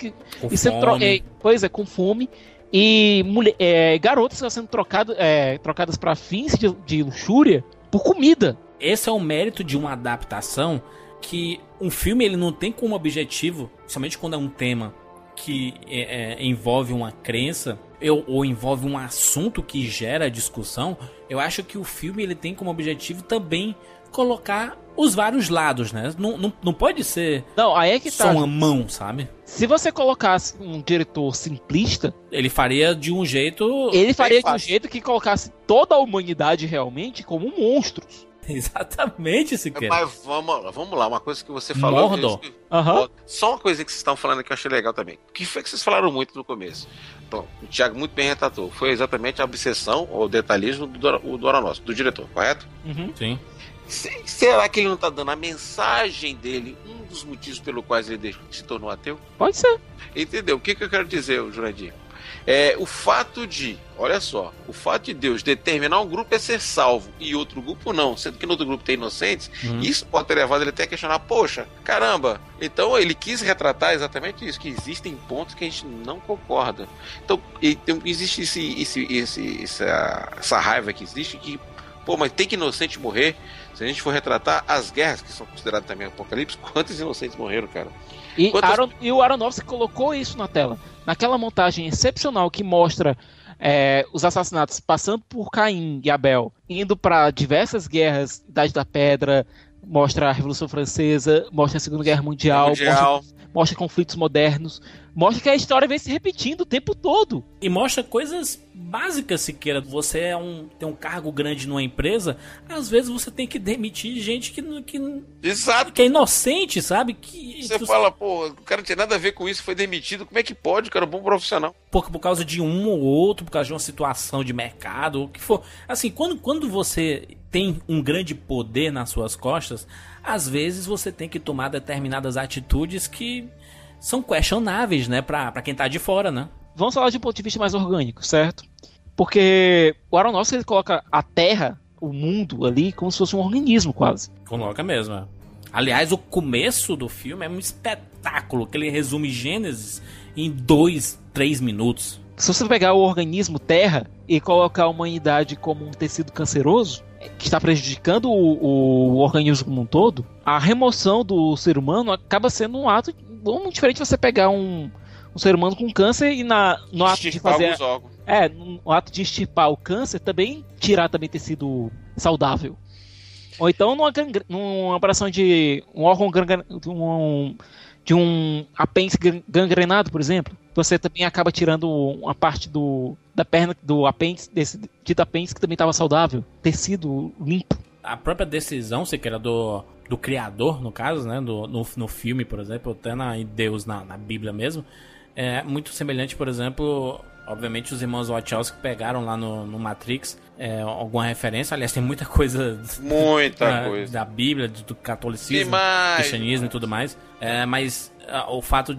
com fome. E garotas que estão sendo trocadas para fins de luxúria por comida. Esse é o mérito de uma adaptação que um filme ele não tem como objetivo, somente quando é um tema que envolve uma crença ou envolve um assunto que gera discussão. Eu acho que o filme ele tem como objetivo também colocar os vários lados, né? Não pode ser aí é que só uma mão, sabe? Se você colocasse um diretor simplista, ele faria de um jeito... Ele faria de um jeito que colocasse toda a humanidade realmente como monstros. Exatamente, Siqueira. Mas vamos lá, uma coisa que você falou... Só uma coisa que vocês estão falando que eu achei legal também. O que foi que vocês falaram muito no começo? Bom, o Thiago muito bem retratou. Foi exatamente a obsessão ou detalhismo do Aronofsky, do diretor, correto? Uhum. Sim. Será que ele não está dando a mensagem dele, um dos motivos pelo quais ele se tornou ateu? Pode ser. Entendeu? O que eu quero dizer, Jurandir? O fato de Deus determinar um grupo é ser salvo e outro grupo não, sendo que no outro grupo tem inocentes, isso pode ter levado ele até a questionar, poxa, caramba, então ele quis retratar exatamente isso, que existem pontos que a gente não concorda. Então existe essa raiva que existe, que mas tem que inocente morrer. Se a gente for retratar as guerras, que são consideradas também apocalipse, quantos inocentes morreram, cara? E o Aronofsky colocou isso na tela. Naquela montagem excepcional que mostra os assassinatos passando por Caim e Abel, indo para diversas guerras, Idade da Pedra, mostra a Revolução Francesa, mostra a Segunda Guerra Mundial. Mostra conflitos modernos, mostra que a história vem se repetindo o tempo todo. E mostra coisas básicas, Siqueira. Você tem um cargo grande numa empresa, às vezes você tem que demitir gente que é inocente, sabe? Você fala, o cara não tinha nada a ver com isso, foi demitido. Como é que pode, cara? Bom profissional. Por causa de um ou outro, por causa de uma situação de mercado, ou o que for. Assim, quando você tem um grande poder nas suas costas, às vezes você tem que tomar determinadas atitudes que são questionáveis, né, pra quem tá de fora, né? Vamos falar de um ponto de vista mais orgânico, certo? Porque o Aronofsky ele coloca a Terra, o mundo ali, como se fosse um organismo quase. Coloca mesmo, Aliás, o começo do filme é um espetáculo, que ele resume Gênesis em 2-3 minutos. Se você pegar o organismo Terra e colocar a humanidade como um tecido canceroso, que está prejudicando o organismo como um todo, a remoção do ser humano acaba sendo um ato muito diferente de você pegar um ser humano com câncer e no ato de fazer... no ato de extirpar o câncer, também tirar também tecido saudável. Ou então numa operação de um órgão de um apêndice gangrenado, por exemplo, você também acaba tirando uma parte da perna do apêndice, desse dito apêndice que também estava saudável, tecido limpo. A própria decisão, se quer, do criador, no caso, né, no filme, por exemplo, até em Deus, na Bíblia mesmo, é muito semelhante, por exemplo, obviamente os irmãos Wachowski pegaram lá no Matrix alguma referência, aliás, tem muita coisa da Bíblia, do catolicismo, cristianismo e tudo mais, mas o fato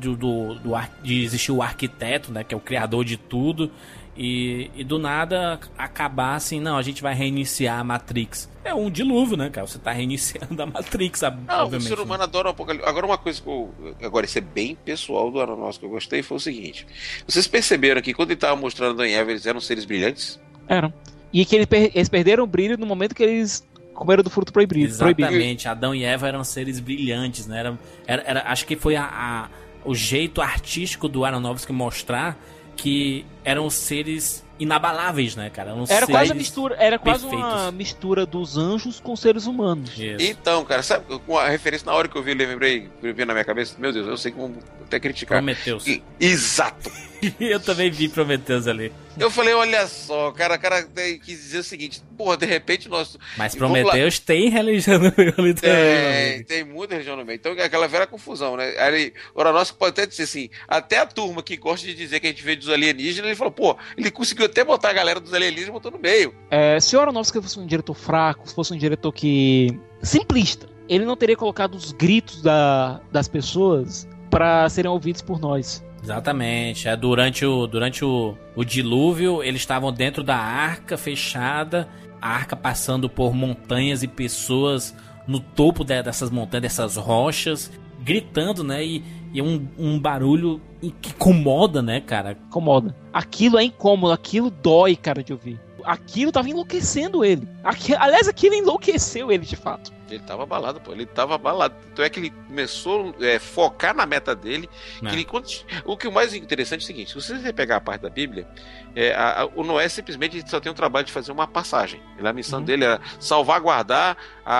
de existir o arquiteto, né, que é o criador de tudo, e do nada acabar assim, não, a gente vai reiniciar a Matrix. É um dilúvio, né, cara? Você tá reiniciando a Matrix, obviamente. O ser humano adora um pouco. Agora, uma coisa que agora, isso é bem pessoal do Aronofsky, que eu gostei, foi o seguinte: vocês perceberam que quando ele tava mostrando Adão e Eva, eles eram seres brilhantes? Eram. E que eles perderam o brilho no momento que eles comeram do fruto proibido. Exatamente, Adão e Eva eram seres brilhantes, né? Acho que foi o jeito artístico do Aronofsky mostrar que eram seres inabaláveis, né, cara? Era quase uma mistura dos anjos com seres humanos. Isso. Então, cara, sabe, com a referência, na hora que eu vi, lembrei na minha cabeça, meu Deus, eu sei que vão até criticar. Prometheus. Exato. Eu também vi Prometheus ali. Eu falei, olha só, o cara quis dizer o seguinte, porra, de repente nós... Mas Prometheus tem religião no meio ali também. Tem muita religião no meio. Então aquela velha confusão, né? Aí o Aronofsky pode até dizer assim, até a turma que gosta de dizer que a gente veio dos alienígenas, ele falou, pô, ele conseguiu até botar a galera dos alienígenas e botou no meio. Se o Aronofsky fosse um diretor fraco, se fosse um diretor simplista, ele não teria colocado os gritos das pessoas para serem ouvidos por nós. Exatamente. Durante o dilúvio, eles estavam dentro da arca fechada, a arca passando por montanhas e pessoas no topo dessas montanhas, dessas rochas, gritando, né? E um barulho que incomoda, né, cara? Incomoda. Aquilo é incômodo, aquilo dói, cara, de ouvir. Aquilo tava enlouquecendo ele. Aliás, aquilo enlouqueceu ele, de fato. Ele tava abalado, pô. Ele tava abalado. Então é que ele começou a focar na meta dele. O que o mais interessante é o seguinte: se você pegar a parte da Bíblia, o Noé simplesmente só tem o trabalho de fazer uma passagem. A missão dele era salvaguardar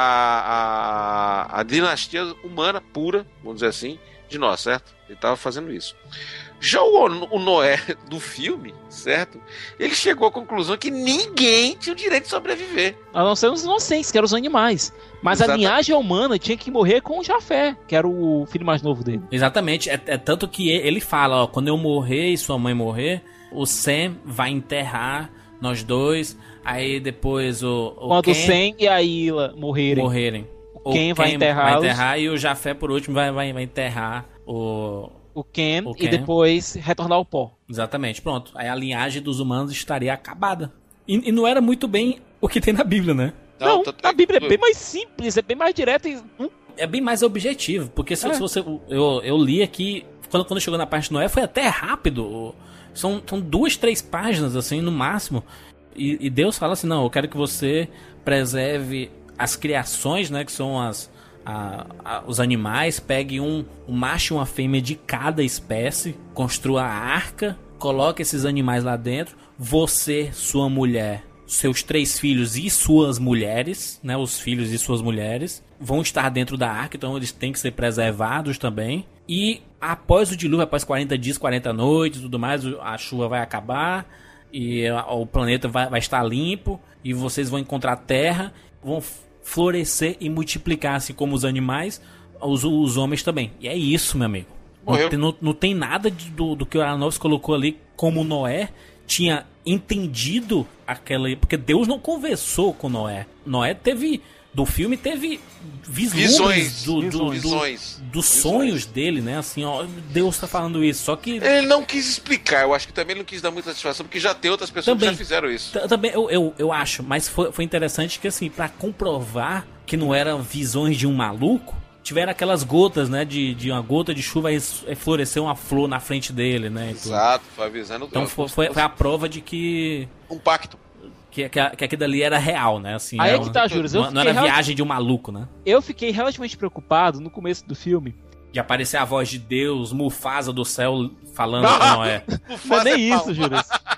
a dinastia humana pura, vamos dizer assim, de nós, certo? Ele tava fazendo isso. Já o Noé do filme, certo? Ele chegou à conclusão que ninguém tinha o direito de sobreviver. A não ser os inocentes, que eram os animais. Mas exatamente. A linhagem humana tinha que morrer com o Jafé, que era o filho mais novo dele. Exatamente. É tanto que ele fala, ó, quando eu morrer e sua mãe morrer, o Sem vai enterrar nós dois. Aí depois quando o Sem e a Ila morrerem. O Ken vai enterrar e o Jafé, por último, vai enterrar o Ken e depois retornar ao pó. Exatamente, pronto. Aí a linhagem dos humanos estaria acabada. E não era muito bem o que tem na Bíblia, né? Não, a Bíblia é bem mais simples, é bem mais direta e... É bem mais objetivo, porque se você... Eu li aqui, quando chegou na parte de Noé, foi até rápido. São 2-3 páginas, assim, no máximo. E Deus fala assim, não, eu quero que você preserve as criações, né, que são os animais, pegue um macho e uma fêmea de cada espécie, construa a arca, coloque esses animais lá dentro, você, sua mulher, seus 3 filhos e suas mulheres, né, os filhos e suas mulheres, vão estar dentro da arca, então eles têm que ser preservados também. E após o dilúvio, após 40 dias, 40 noites e tudo mais, a chuva vai acabar e o planeta vai estar limpo e vocês vão encontrar terra, vão florescer e multiplicar, assim como os animais, os homens também. E é isso, meu amigo. Não tem nada do que o Aronofsky colocou ali, como Noé tinha entendido porque Deus não conversou com Noé. Noé teve visões dos sonhos dele, né? Assim, ó, Deus tá falando isso, só que... Ele não quis explicar, eu acho que também não quis dar muita satisfação, porque já tem outras pessoas que já fizeram isso. Também, eu acho, mas foi interessante que, assim, pra comprovar que não eram visões de um maluco, tiveram aquelas gotas, né? De uma gota de chuva florescer uma flor na frente dele, né? Exato, foi avisando. Então foi a prova de que... Um pacto. Que aquilo ali era real, né? Assim, aí é que tá, Júlio. Não era viagem de um maluco, né? Eu fiquei relativamente preocupado no começo do filme. De aparecer a voz de Deus, Mufasa do céu, falando com Noé. Não é nem isso, Júlio.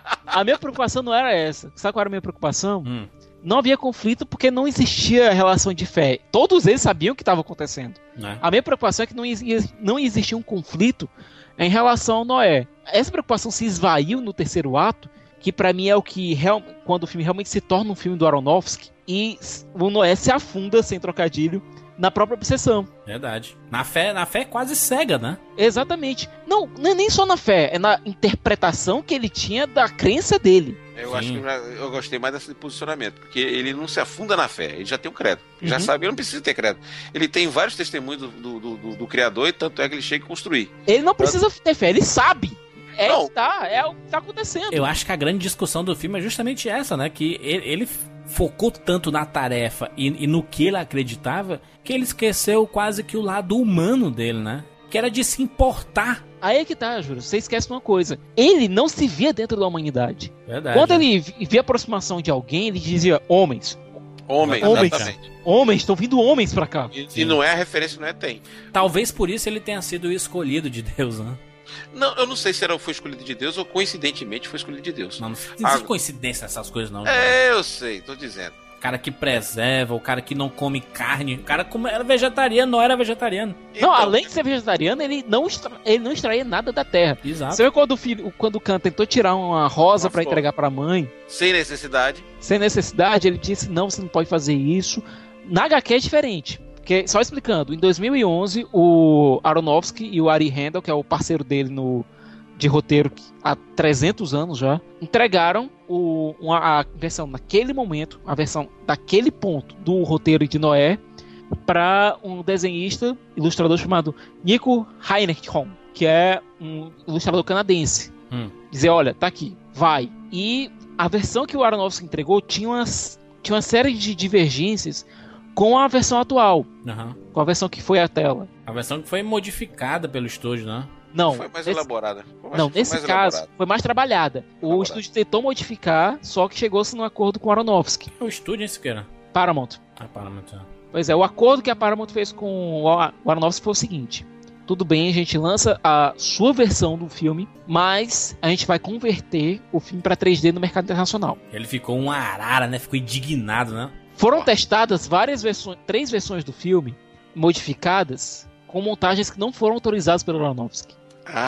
A minha preocupação não era essa. Sabe qual era a minha preocupação? Não havia conflito porque não existia relação de fé. Todos eles sabiam o que estava acontecendo. A minha preocupação é que não existia um conflito em relação ao Noé. Essa preocupação se esvaiu no terceiro ato, que pra mim é o que quando o filme realmente se torna um filme do Aronofsky e o Noé se afunda, sem trocadilho, na própria obsessão. Verdade. Na fé é quase cega, né? Exatamente. Não é nem só na fé, é na interpretação que ele tinha da crença dele. Eu acho que eu gostei mais desse posicionamento, porque ele não se afunda na fé, ele já tem um credo. Já sabe, ele não precisa ter credo. Ele tem vários testemunhos do Criador, e tanto é que ele chega a construir. Ele não precisa ter fé, ele sabe. É o que tá acontecendo. Eu acho que a grande discussão do filme é justamente essa, né? Que ele focou tanto na tarefa e no que ele acreditava, que ele esqueceu quase que o lado humano dele, né? Que era de se importar. Aí é que tá, Júlio. Você esquece uma coisa. Ele não se via dentro da humanidade. Verdade. Quando ele via a aproximação de alguém, ele dizia homens. Exatamente. Homens, estão vindo homens pra cá. E não é a referência, não é tem. Talvez por isso ele tenha sido o escolhido de Deus, né? Não, eu não sei se foi escolhido de Deus ou coincidentemente foi escolhido de Deus. Não existe coincidência nessas coisas, não. Eu sei, tô dizendo. O cara que preserva, o cara que não come carne. O cara era vegetariano, não era vegetariano. Não, além de ser vegetariano, ele não extraía nada da terra. Exato. Você vê quando o Khan tentou tirar uma rosa pra entregar pra mãe. Sem necessidade. Ele disse, não, você não pode fazer isso. Na HQ é diferente. Porque, só explicando, em 2011, o Aronofsky e o Ari Handel, que é o parceiro dele de roteiro há 300 anos já, entregaram a versão naquele momento, a versão daquele ponto do roteiro de Noé, para um desenhista, ilustrador chamado Nico Heineckholm, que é um ilustrador canadense. Dizer, olha, tá aqui, vai. E a versão que o Aronofsky entregou tinha uma série de divergências com a versão atual. Com a versão que foi à tela. A versão que foi modificada pelo estúdio, né? Não. Foi mais elaborada. Nesse caso, foi mais trabalhada. O estúdio tentou modificar, só que chegou-se num acordo com o Aronofsky. O estúdio esse que era? Paramount. Paramount. Pois é, o acordo que a Paramount fez com o Aronofsky foi o seguinte: tudo bem, a gente lança a sua versão do filme, mas a gente vai converter o filme para 3D no mercado internacional. Ele ficou um arara, né? Ficou indignado, né? Foram testadas várias versões, 3 versões do filme, modificadas, com montagens que não foram autorizadas pelo Aronofsky.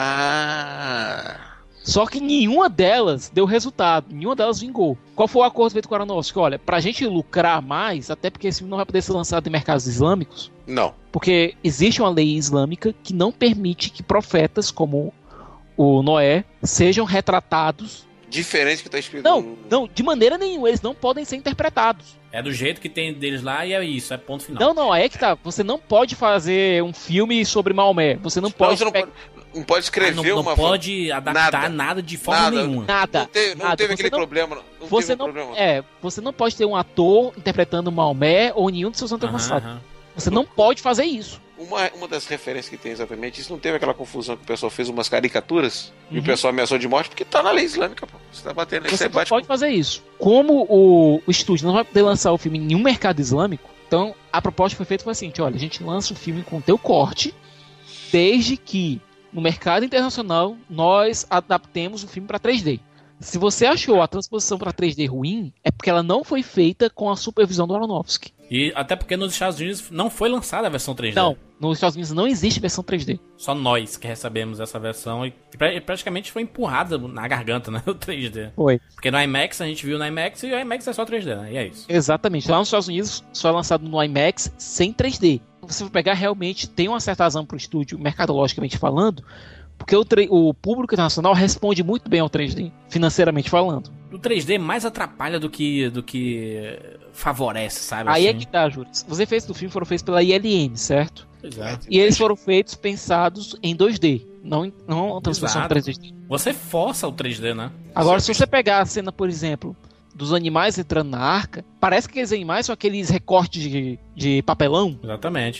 Só que nenhuma delas deu resultado, nenhuma delas vingou. Qual foi o acordo feito com o Aronofsky? Olha, pra gente lucrar mais, até porque esse filme não vai poder ser lançado em mercados islâmicos. Não. Porque existe uma lei islâmica que não permite que profetas como o Noé sejam retratados. Diferente que tá escrito. Não, de maneira nenhuma, eles não podem ser interpretados. É do jeito que tem deles lá e é isso, é ponto final. Não, aí é que tá. Você não pode fazer um filme sobre Maomé. Você não pode. Não pode escrever não pode adaptar nada de forma nenhuma. Nada. Não teve aquele problema. Você não pode ter um ator interpretando Maomé ou nenhum dos seus antepassados. Você não pode fazer isso. Uma das referências que tem exatamente isso, não teve aquela confusão que o pessoal fez umas caricaturas e o pessoal ameaçou de morte porque tá na lei islâmica, pô. Você tá batendo Você não pode fazer isso. Como o estúdio não vai poder lançar o filme em nenhum mercado islâmico, então a proposta que foi feita foi assim: olha, a gente lança o filme com o teu corte, desde que no mercado internacional nós adaptemos o filme para 3D. Se você achou a transposição para 3D ruim, é porque ela não foi feita com a supervisão do Aronofsky. E até porque nos Estados Unidos não foi lançada a versão 3D. Não, nos Estados Unidos não existe versão 3D. Só nós que recebemos essa versão e praticamente foi empurrada na garganta, né? O 3D. Foi. Porque no IMAX a gente viu no IMAX e o IMAX é só 3D, né? E é isso. Exatamente. Lá nos Estados Unidos só é lançado no IMAX sem 3D. Se você pegar, realmente tem uma certa razão pro estúdio, mercadologicamente falando, porque o público internacional responde muito bem ao 3D, financeiramente falando. O 3D mais atrapalha do que favorece, sabe? Aí assim. É que tá, Júlio. Os efeitos do filme foram feitos pela ILM, certo? Exato. E eles foram pensados em 2D, não transformação 3D. Você força o 3D, né? Agora, se você pegar a cena, por exemplo, dos animais entrando na arca, parece que aqueles animais são aqueles recortes de papelão. Exatamente, é.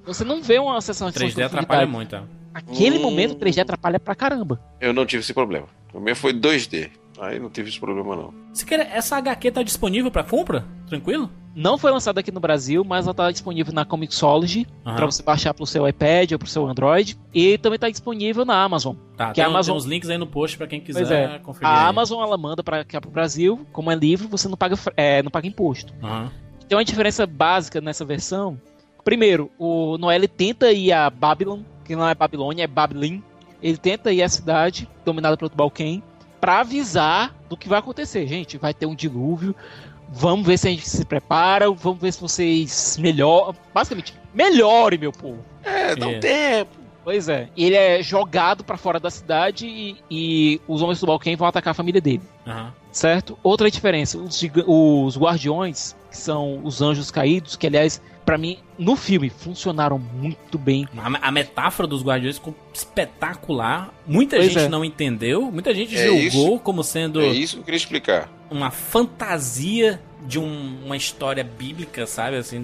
Você não vê uma sensação de 3D atrapalha muito. Aquele momento, o 3D atrapalha pra caramba. Eu não tive esse problema. O meu foi 2D. Aí não tive esse problema, não. Se quer, essa HQ tá disponível pra compra? Tranquilo? Não foi lançada aqui no Brasil, mas ela tá disponível na Comixology, pra você baixar pro seu iPad ou pro seu Android. E também tá disponível na Amazon. Tá, que tem, a Amazon... tem uns links aí no post pra quem quiser conferir. A aí. Amazon, ela manda pra cá pro Brasil, como é livre, você não paga imposto. Tem uma diferença básica nessa versão. Primeiro, o Noé ele tenta ir a Babylon, que não é Babilônia, é Babylon. Ele tenta ir à cidade, dominada pelo Tubal-Cain, pra avisar do que vai acontecer. Gente, vai ter um dilúvio, vamos ver se a gente se prepara, vamos ver se vocês melhoram. Basicamente, melhore, meu povo. Dá um tempo. Pois é. Ele é jogado pra fora da cidade e os homens do Tubal-Cain vão atacar a família dele. Certo? Outra diferença, os guardiões, que são os anjos caídos, que aliás, pra mim, no filme, funcionaram muito bem. A metáfora dos guardiões ficou espetacular. Muita gente não entendeu, muita gente julgou como sendo... É isso que eu queria explicar. Uma fantasia de uma história bíblica, sabe? Assim,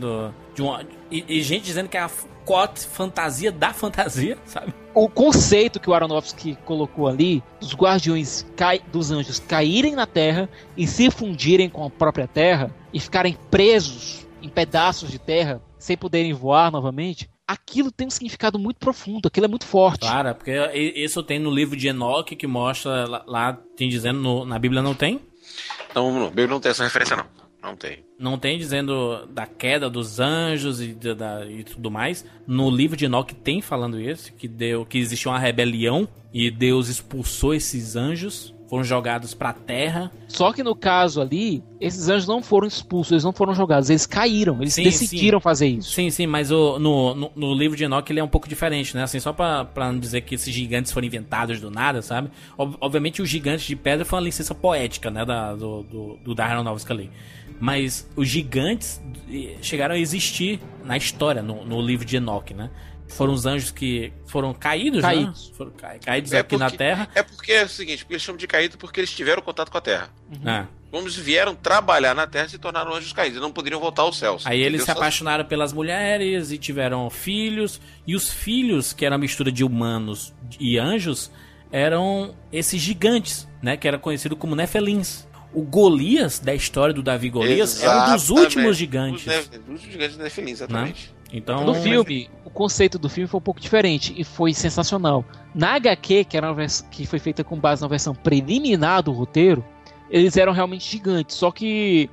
e gente dizendo que é a fantasia da fantasia, sabe? O conceito que o Aronofsky colocou ali, dos guardiões dos anjos caírem na Terra e se fundirem com a própria Terra e ficarem presos em pedaços de terra sem poderem voar novamente, aquilo tem um significado muito profundo, aquilo é muito forte. Claro, porque isso tem no livro de Enoque, que mostra lá tem dizendo, na Bíblia não tem? Não, na Bíblia não tem essa referência, não. Não tem. Não tem dizendo da queda dos anjos e tudo mais. No livro de Enoque tem falando isso, que existiu uma rebelião e Deus expulsou esses anjos, foram jogados pra terra. Só que no caso ali, esses anjos não foram expulsos, eles não foram jogados, eles caíram, eles decidiram fazer isso. Sim, mas no livro de Enoque ele é um pouco diferente, né? Assim, só pra não dizer que esses gigantes foram inventados do nada, sabe? Obviamente os gigantes de pedra foi uma licença poética, né? Do Darren Aronofsky ali. Mas os gigantes chegaram a existir na história, no livro de Enoque, né? Foram os anjos que foram caídos, né? Foram caídos aqui na Terra. É porque é o seguinte, porque eles chamam de caído porque eles tiveram contato com a Terra. Como eles vieram trabalhar na Terra, se tornaram anjos caídos, e não poderiam voltar aos céus. Aí eles se apaixonaram pelas mulheres e tiveram filhos, e os filhos, que era a mistura de humanos e anjos, eram esses gigantes, né? Que era conhecido como Nefelins. O Golias, da história do Davi Golias, é um dos últimos gigantes. Dos gigantes Nefelim, exatamente. Né? Então, no filme, o conceito do filme foi um pouco diferente e foi sensacional. Na HQ, que foi feita com base na versão preliminar do roteiro, eles eram realmente gigantes. Só que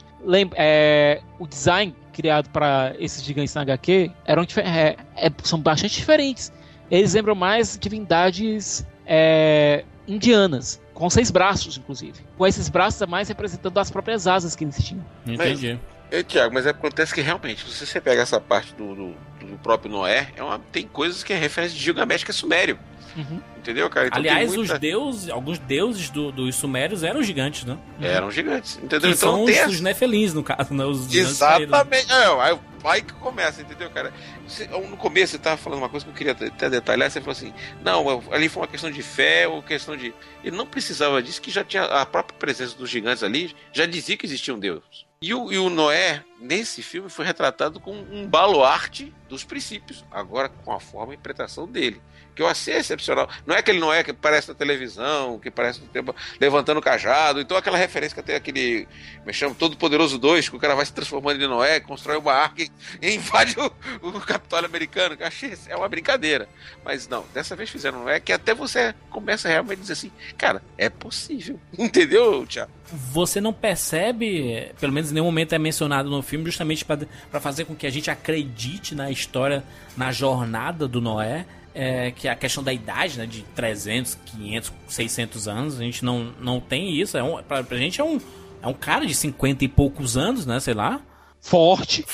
o design criado para esses gigantes na HQ são bastante diferentes. Eles lembram mais divindades indianas, com 6 braços, inclusive. Com esses braços a mais representando as próprias asas que eles tinham. Entendi. Tiago, mas acontece que realmente, se você pega essa parte do próprio Noé, tem coisas que é referência de Gilgamesh, que é sumério. Entendeu, cara? Então, aliás, alguns deuses dos sumérios eram gigantes, né? Eram gigantes, entendeu? Que então são os Nefelins, no caso, né? Exatamente. Aí que começa, entendeu, cara? No começo você tava falando uma coisa que eu queria até detalhar, você falou assim, não, ali foi uma questão de fé ou questão de... Ele não precisava disso, que já tinha a própria presença dos gigantes ali, já dizia que existia um Deus. E o Noé, nesse filme, foi retratado com um baluarte dos princípios, agora com a forma e interpretação dele, que eu achei excepcional. Não é aquele Noé que parece na televisão, que parece no tempo levantando o cajado, então aquela referência que até aquele, me chama, Todo-Poderoso 2, que o cara vai se transformando em Noé, constrói uma arca e invade o Capitólio americano, que eu achei uma brincadeira. Mas não, dessa vez fizeram Noé, que até você começa realmente a dizer assim, cara, é possível, entendeu, Thiago? Você não percebe, pelo menos em nenhum momento é mencionado no filme, justamente para fazer com que a gente acredite na história, na jornada do Noé, que é a questão da idade, né, de 300, 500, 600 anos, a gente não tem isso, pra gente é um cara de 50 e poucos anos, né, sei lá. Forte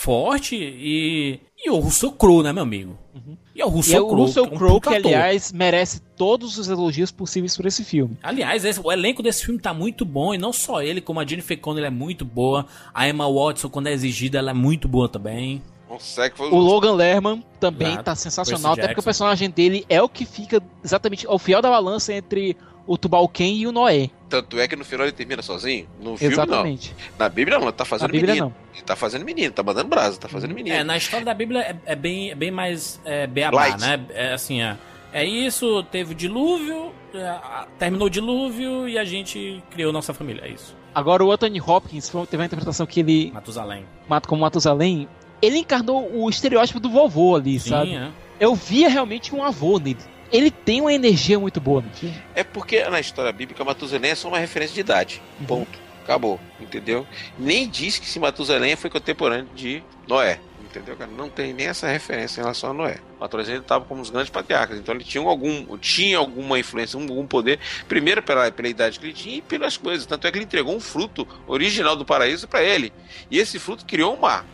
e o Russell Crowe, né, meu amigo? E o Russell Crowe, que aliás merece todos os elogios possíveis por esse filme. Aliás, o elenco desse filme tá muito bom, e não só ele, como a Jennifer Connelly é muito boa, a Emma Watson, quando é exigida, ela é muito boa também. O Logan Lerman também tá sensacional, até porque o personagem dele é o que fica exatamente ao fiel da balança entre o Tubal-Cain e o Noé. Tanto é que no final ele termina sozinho. No filme, Exatamente. não. Na Bíblia, não. Ele tá fazendo Bíblia, menino. não. Ele tá fazendo menino, tá mandando brasa, tá fazendo menino. Na história da Bíblia é bem mais beabá, Light. né? É isso, teve o dilúvio, terminou o dilúvio e a gente criou nossa família, é isso. Agora o Anthony Hopkins teve uma interpretação que ele... Matusalém. Como Matusalém, ele encarnou o estereótipo do vovô ali, Sim, sabe? é. Eu via realmente um avô nele. Ele tem uma energia muito boa no filme. É porque na história bíblica, Matusalém é só uma referência de idade. Ponto. Acabou. Entendeu? Nem diz que se Matusalém foi contemporâneo de Noé. Entendeu, cara? Não tem nem essa referência em relação a Noé. Matusalém estava como os grandes patriarcas. Então ele tinha alguma influência, algum poder. Primeiro pela idade que ele tinha e pelas coisas. Tanto é que ele entregou um fruto original do paraíso para ele. E esse fruto criou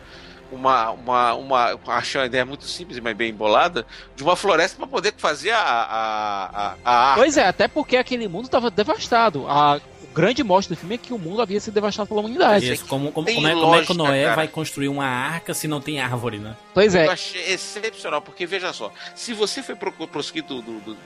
achei uma ideia muito simples, mas bem embolada, de uma floresta para poder fazer a árvore. Pois é, até porque aquele mundo estava devastado. A grande morte do filme é que o mundo havia sido devastado pela humanidade. Isso, como é que o Noé vai construir uma arca se não tem árvore, né? Pois é. Eu achei excepcional, porque veja só, se você foi proscrito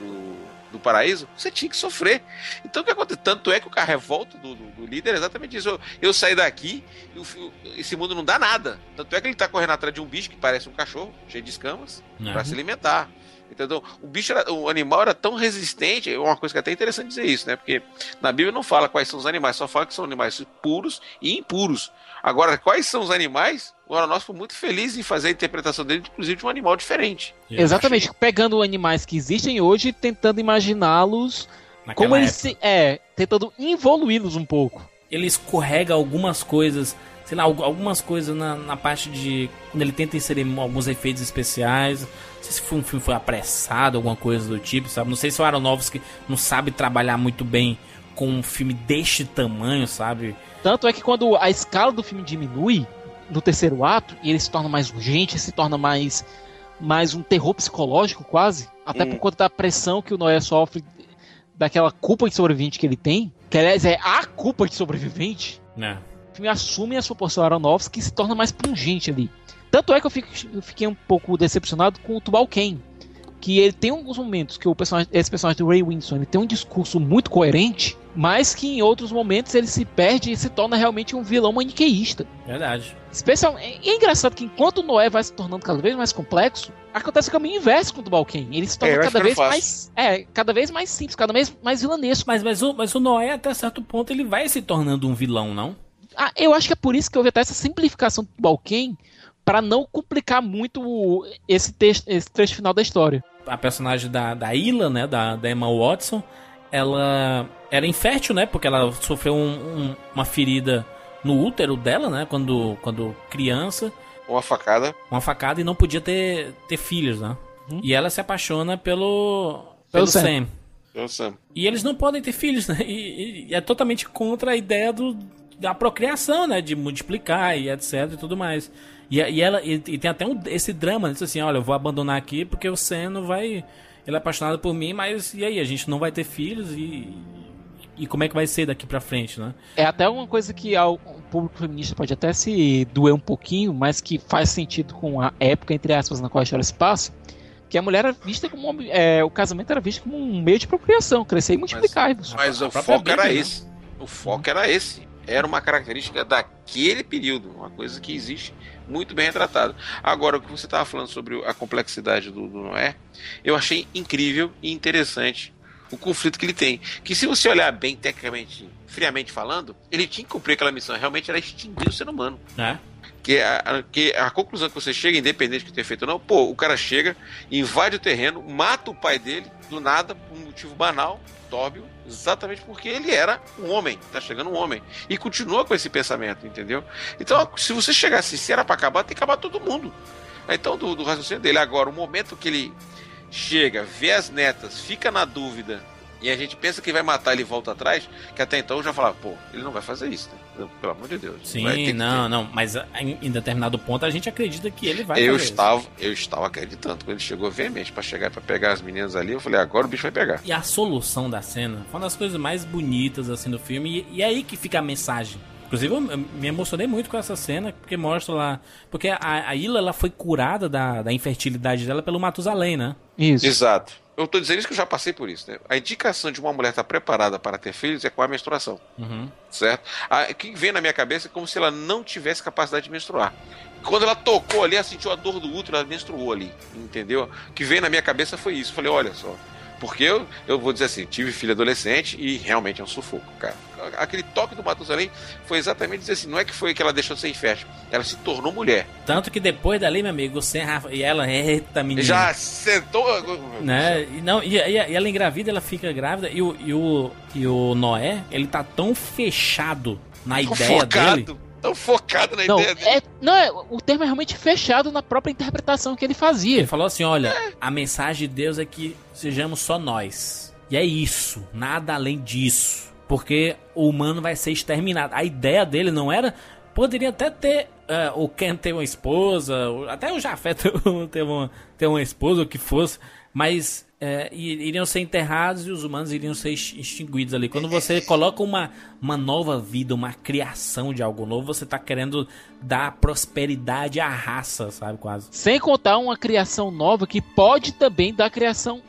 do paraíso, você tinha que sofrer. Então o que acontece? Tanto é que a revolta do líder é exatamente isso. Eu saí daqui e esse mundo não dá nada. Tanto é que ele tá correndo atrás de um bicho que parece um cachorro, cheio de escamas, para se alimentar. Entendeu? O animal era tão resistente, é uma coisa que é até interessante dizer isso, né? Porque na Bíblia não fala quais são os animais, só fala que são animais puros e impuros. Agora, quais são os animais? O Aronofsky foi muito feliz em fazer a interpretação dele, inclusive de um animal diferente. Exatamente, pegando animais que existem hoje e tentando imaginá-los como eles tentando evoluí-los um pouco. Ele escorrega algumas coisas, sei lá, algumas coisas na parte de quando ele tenta inserir alguns efeitos especiais. Não sei se um filme foi apressado, alguma coisa do tipo, sabe? Não sei se o Aronofsky não sabe trabalhar muito bem com um filme deste tamanho, sabe? Tanto é que quando a escala do filme diminui no terceiro ato, e ele se torna mais urgente, se torna mais um terror psicológico quase, até por conta da pressão que o Noé sofre, daquela culpa de sobrevivente que ele tem, que aliás é a culpa de sobrevivente, o filme assume a sua porção Aronofsky e se torna mais pungente ali. Tanto é que eu fiquei um pouco decepcionado com o Tubal Cain, que ele tem alguns momentos que esse personagem do Ray Winstone, ele tem um discurso muito coerente, mas que em outros momentos ele se perde e se torna realmente um vilão maniqueísta. Verdade. E é engraçado que enquanto o Noé vai se tornando cada vez mais complexo, acontece o caminho inverso com o Tubal Cain. Ele se torna cada vez mais simples, cada vez mais vilanesco. Mas o Noé, até certo ponto, ele vai se tornando um vilão, não? Eu acho que é por isso que houve até essa simplificação do Tubal Cain, para não complicar muito esse trecho final da história. A personagem da Ila, né, da Emma Watson, ela era infértil, né, porque ela sofreu uma ferida no útero dela, né, quando criança. Uma facada e não podia ter filhos, né. E ela se apaixona pelo Sam. E eles não podem ter filhos, né, e é totalmente contra a ideia da procriação, né, de multiplicar e etc e tudo mais. E tem até esse drama, né? Diz assim, olha, eu vou abandonar aqui porque o Sam não vai... Ele é apaixonado por mim, mas e aí? A gente não vai ter filhos e como é que vai ser daqui pra frente, né? É até uma coisa que o público feminista pode até se doer um pouquinho, mas que faz sentido com a época, entre aspas, na qual a história se passa, que a mulher era vista como... o casamento era visto como um meio de procriação, crescer e multiplicar. Mas o foco era esse. O foco era esse. Era uma característica daquele período, uma coisa que existe muito bem retratada. Agora, o que você estava falando sobre a complexidade do Noé, eu achei incrível e interessante o conflito que ele tem. Que se você olhar bem, tecnicamente, friamente falando, ele tinha que cumprir aquela missão, realmente era extinguir o ser humano. Que a conclusão que você chega, independente de ter feito ou não, o cara chega, invade o terreno, mata o pai dele, do nada, por um motivo banal, Tórbio, exatamente porque ele era um homem, tá chegando um homem, e continua com esse pensamento, entendeu? Então, se você chegar assim, se era pra acabar, tem que acabar todo mundo. Então, do raciocínio dele, agora, o momento que ele chega, vê as netas, fica na dúvida, e a gente pensa que vai matar ele e volta atrás, que até então eu já falava, ele não vai fazer isso, né? Pelo amor de Deus. Sim, não, mas em determinado ponto a gente acredita que ele vai fazer Eu estava acreditando, quando ele chegou veemente pra chegar, pra pegar as meninas ali, eu falei, agora o bicho vai pegar. E a solução da cena foi uma das coisas mais bonitas, assim, do filme, e é aí que fica a mensagem. Inclusive, eu me emocionei muito com essa cena, porque mostra lá... Porque a Ila, ela foi curada da infertilidade dela pelo Matusalém, né? Isso. Exato. eu tô dizendo isso que eu já passei por isso, né? A indicação de uma mulher estar preparada para ter filhos é com a menstruação. Certo? O que vem na minha cabeça é como se ela não tivesse capacidade de menstruar. Quando ela tocou ali, ela sentiu a dor do útero, ela menstruou ali. Entendeu? O que veio na minha cabeça foi isso. Eu falei, olha só. Porque eu vou dizer assim, tive filho adolescente e realmente é um sufoco, cara. Aquele toque do Matusalém foi exatamente dizer assim, não é que foi que ela deixou de ser infértil, ela se tornou mulher. Tanto que depois dali, meu amigo, sem Rafa, e ela, eita menina. Já sentou... Né? E ela engravida, ela fica grávida, e o Noé, ele tá tão fechado na ideia dele... Tão focado na ideia dele. O termo é realmente fechado na própria interpretação que ele fazia. Ele falou assim, olha, a mensagem de Deus é que sejamos só nós. E é isso, nada além disso. Porque o humano vai ser exterminado. A ideia dele não era... Poderia até ter o Ken ter uma esposa, até o Jafé ter uma esposa, o que fosse, mas iriam ser enterrados e os humanos iriam ser extinguidos ali. Quando você coloca uma nova vida, uma criação de algo novo, você está querendo dar prosperidade à raça, sabe, quase. Sem contar uma criação nova que pode também dar criação,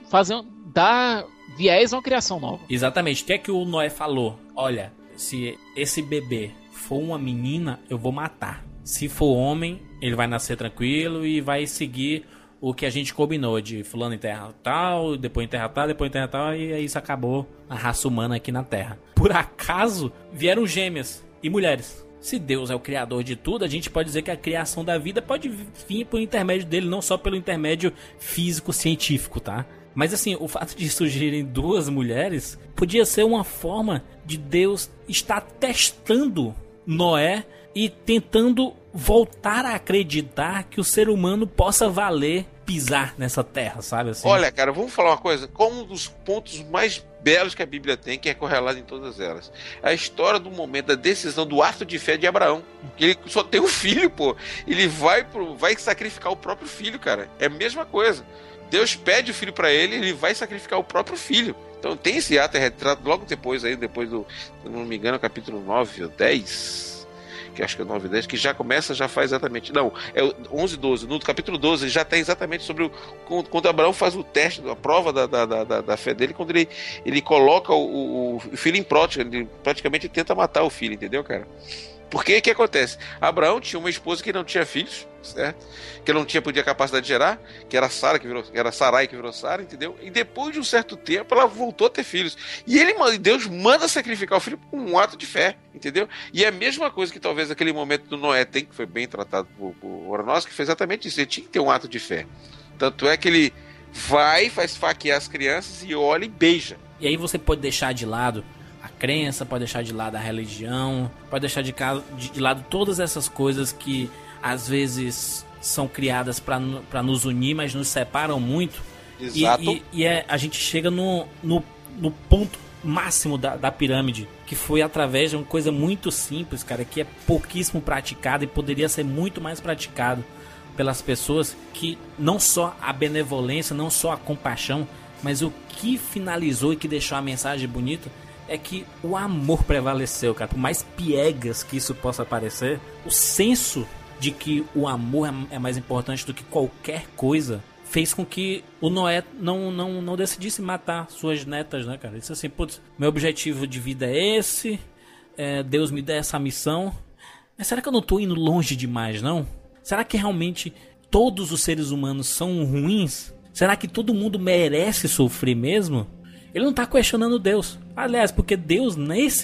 dar viés a uma criação nova. Exatamente. O que é que o Noé falou? Olha, se esse bebê for uma menina, eu vou matar. Se for homem, ele vai nascer tranquilo e vai seguir o que a gente combinou de fulano em terra tal, depois em terra tal, depois em terra tal, e aí isso acabou a raça humana aqui na Terra. Por acaso, vieram gêmeas e mulheres. Se Deus é o criador de tudo, a gente pode dizer que a criação da vida pode vir por intermédio dele, não só pelo intermédio físico-científico, tá? Mas assim, o fato de surgirem duas mulheres podia ser uma forma de Deus estar testando Noé e tentando voltar a acreditar que o ser humano possa valer pisar nessa terra, sabe assim? Olha, cara, vamos falar uma coisa. Como um dos pontos mais belos que a Bíblia tem, que é correlado em todas elas, a história do momento da decisão do ato de fé de Abraão. Ele só tem um filho, pô. Ele vai sacrificar o próprio filho, cara. É a mesma coisa. Deus pede o filho para ele vai sacrificar o próprio filho. Então tem esse ato retrato logo depois do, se não me engano, capítulo 9 ou 10, que acho que é 9 e 10, que já faz exatamente, não, é 11 e 12, no capítulo 12 já tem exatamente sobre quando Abraão faz o teste, a prova da fé dele, quando ele coloca o filho em prática, ele praticamente tenta matar o filho, entendeu, cara? Porque o que acontece? Abraão tinha uma esposa que não tinha filhos, certo? Que não podia capacidade de gerar, que era Sarai que virou Sara, entendeu? E depois de um certo tempo ela voltou a ter filhos. E Deus manda sacrificar o filho por um ato de fé, entendeu? E é a mesma coisa que talvez aquele momento do Noé tem, que foi bem tratado por Oronoski, que fez exatamente isso. Ele tinha que ter um ato de fé. Tanto é que ele faz faquear as crianças e olha e beija. E aí você pode deixar de lado a crença, pode deixar de lado a religião, pode deixar de lado todas essas coisas que às vezes são criadas para nos unir, mas nos separam muito. Exato. A gente chega no ponto máximo da pirâmide, que foi através de uma coisa muito simples, cara, que é pouquíssimo praticado e poderia ser muito mais praticado pelas pessoas, que não só a benevolência, não só a compaixão, mas o que finalizou e que deixou a mensagem bonita é que o amor prevaleceu, cara. Por mais piegas que isso possa parecer, o senso de que o amor é mais importante do que qualquer coisa fez com que o Noé não decidisse matar suas netas, né, cara? Ele disse assim, putz, meu objetivo de vida é esse, Deus me dá essa missão, mas será que eu não tô indo longe demais, não? Será que realmente todos os seres humanos são ruins? Será que todo mundo merece sofrer mesmo? Ele não tá questionando Deus. Aliás, porque Deus,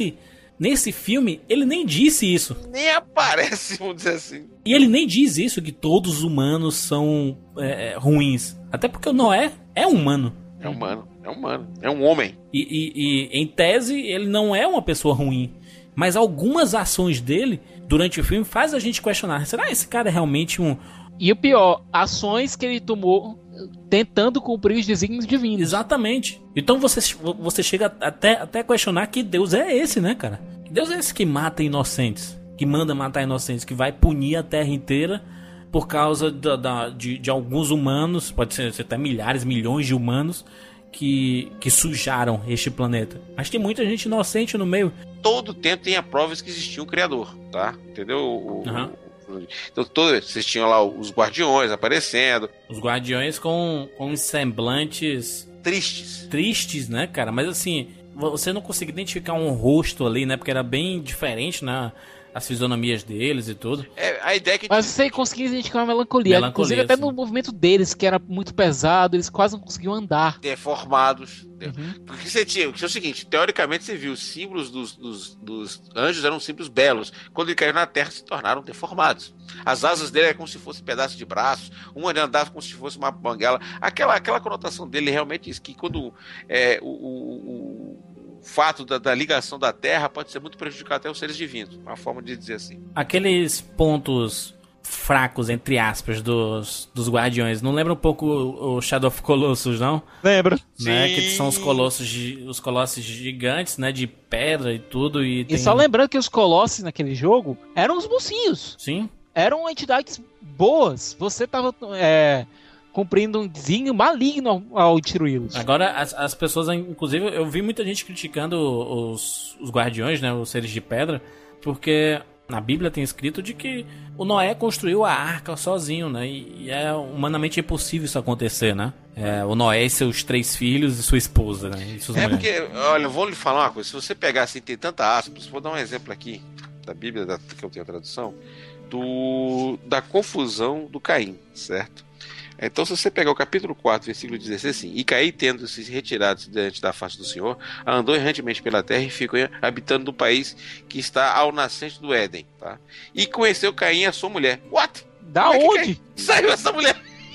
nesse filme, ele nem disse isso. Nem aparece, vamos dizer assim. E ele nem diz isso, que todos os humanos são ruins. Até porque o Noé é humano. É humano. É um homem. E em tese, ele não é uma pessoa ruim. Mas algumas ações dele, durante o filme, faz a gente questionar. Será que esse cara é realmente um... E o pior, ações que ele tomou tentando cumprir os desígnios divinos. Exatamente. Então você chega até a questionar que Deus é esse, né, cara? Deus é esse que mata inocentes, que manda matar inocentes, que vai punir a terra inteira por causa de alguns humanos, pode ser até milhares, milhões de humanos que sujaram este planeta. Mas tem muita gente inocente no meio. Todo tempo tem a prova que existia um criador, tá? Entendeu? Então vocês tinham lá os guardiões aparecendo. Os guardiões com semblantes tristes. Tristes, né, cara? Mas assim, você não conseguia identificar um rosto ali, né? Porque era bem diferente, né? As fisionomias deles e tudo. A ideia que... Mas você conseguia identificar uma melancolia. Inclusive até no movimento deles, que era muito pesado, eles quase não conseguiam andar. Deformados. Porque você tinha o seguinte, teoricamente você viu os símbolos dos anjos eram símbolos belos. Quando ele caiu na terra, se tornaram deformados. As asas dele eram como se fosse pedaços de braços. Um ele andava como se fosse uma banguela. Aquela conotação dele realmente diz que quando o fato da ligação da Terra pode ser muito prejudicado até os seres divinos, uma forma de dizer assim. Aqueles pontos fracos, entre aspas, dos Guardiões, não lembra um pouco o Shadow of Colossus, não? Lembra. Né? Que são os colossos gigantes, né, de pedra e tudo. E só lembrando que os colossos naquele jogo eram os mocinhos. Sim. Eram entidades boas. Você tava... cumprindo um desígnio maligno ao destruí-los. Agora, as pessoas, inclusive, eu vi muita gente criticando os Guardiões, né, os seres de pedra, porque na Bíblia tem escrito de que o Noé construiu a arca sozinho, né, e é humanamente impossível isso acontecer, né? O Noé e seus 3 filhos e sua esposa, né? E suas mulheres. Porque, olha, eu vou lhe falar uma coisa, se você pegar assim, tem tanta aspas, vou dar um exemplo aqui da Bíblia, que eu tenho a tradução, da confusão do Caim, certo? Então, se você pegar o capítulo 4, versículo 16, assim, e Caim, tendo se retirado diante da face do Senhor, andou errantemente pela terra e ficou habitando no país que está ao nascente do Éden, tá? E conheceu Caim a sua mulher. What? Da onde? Saiu essa mulher?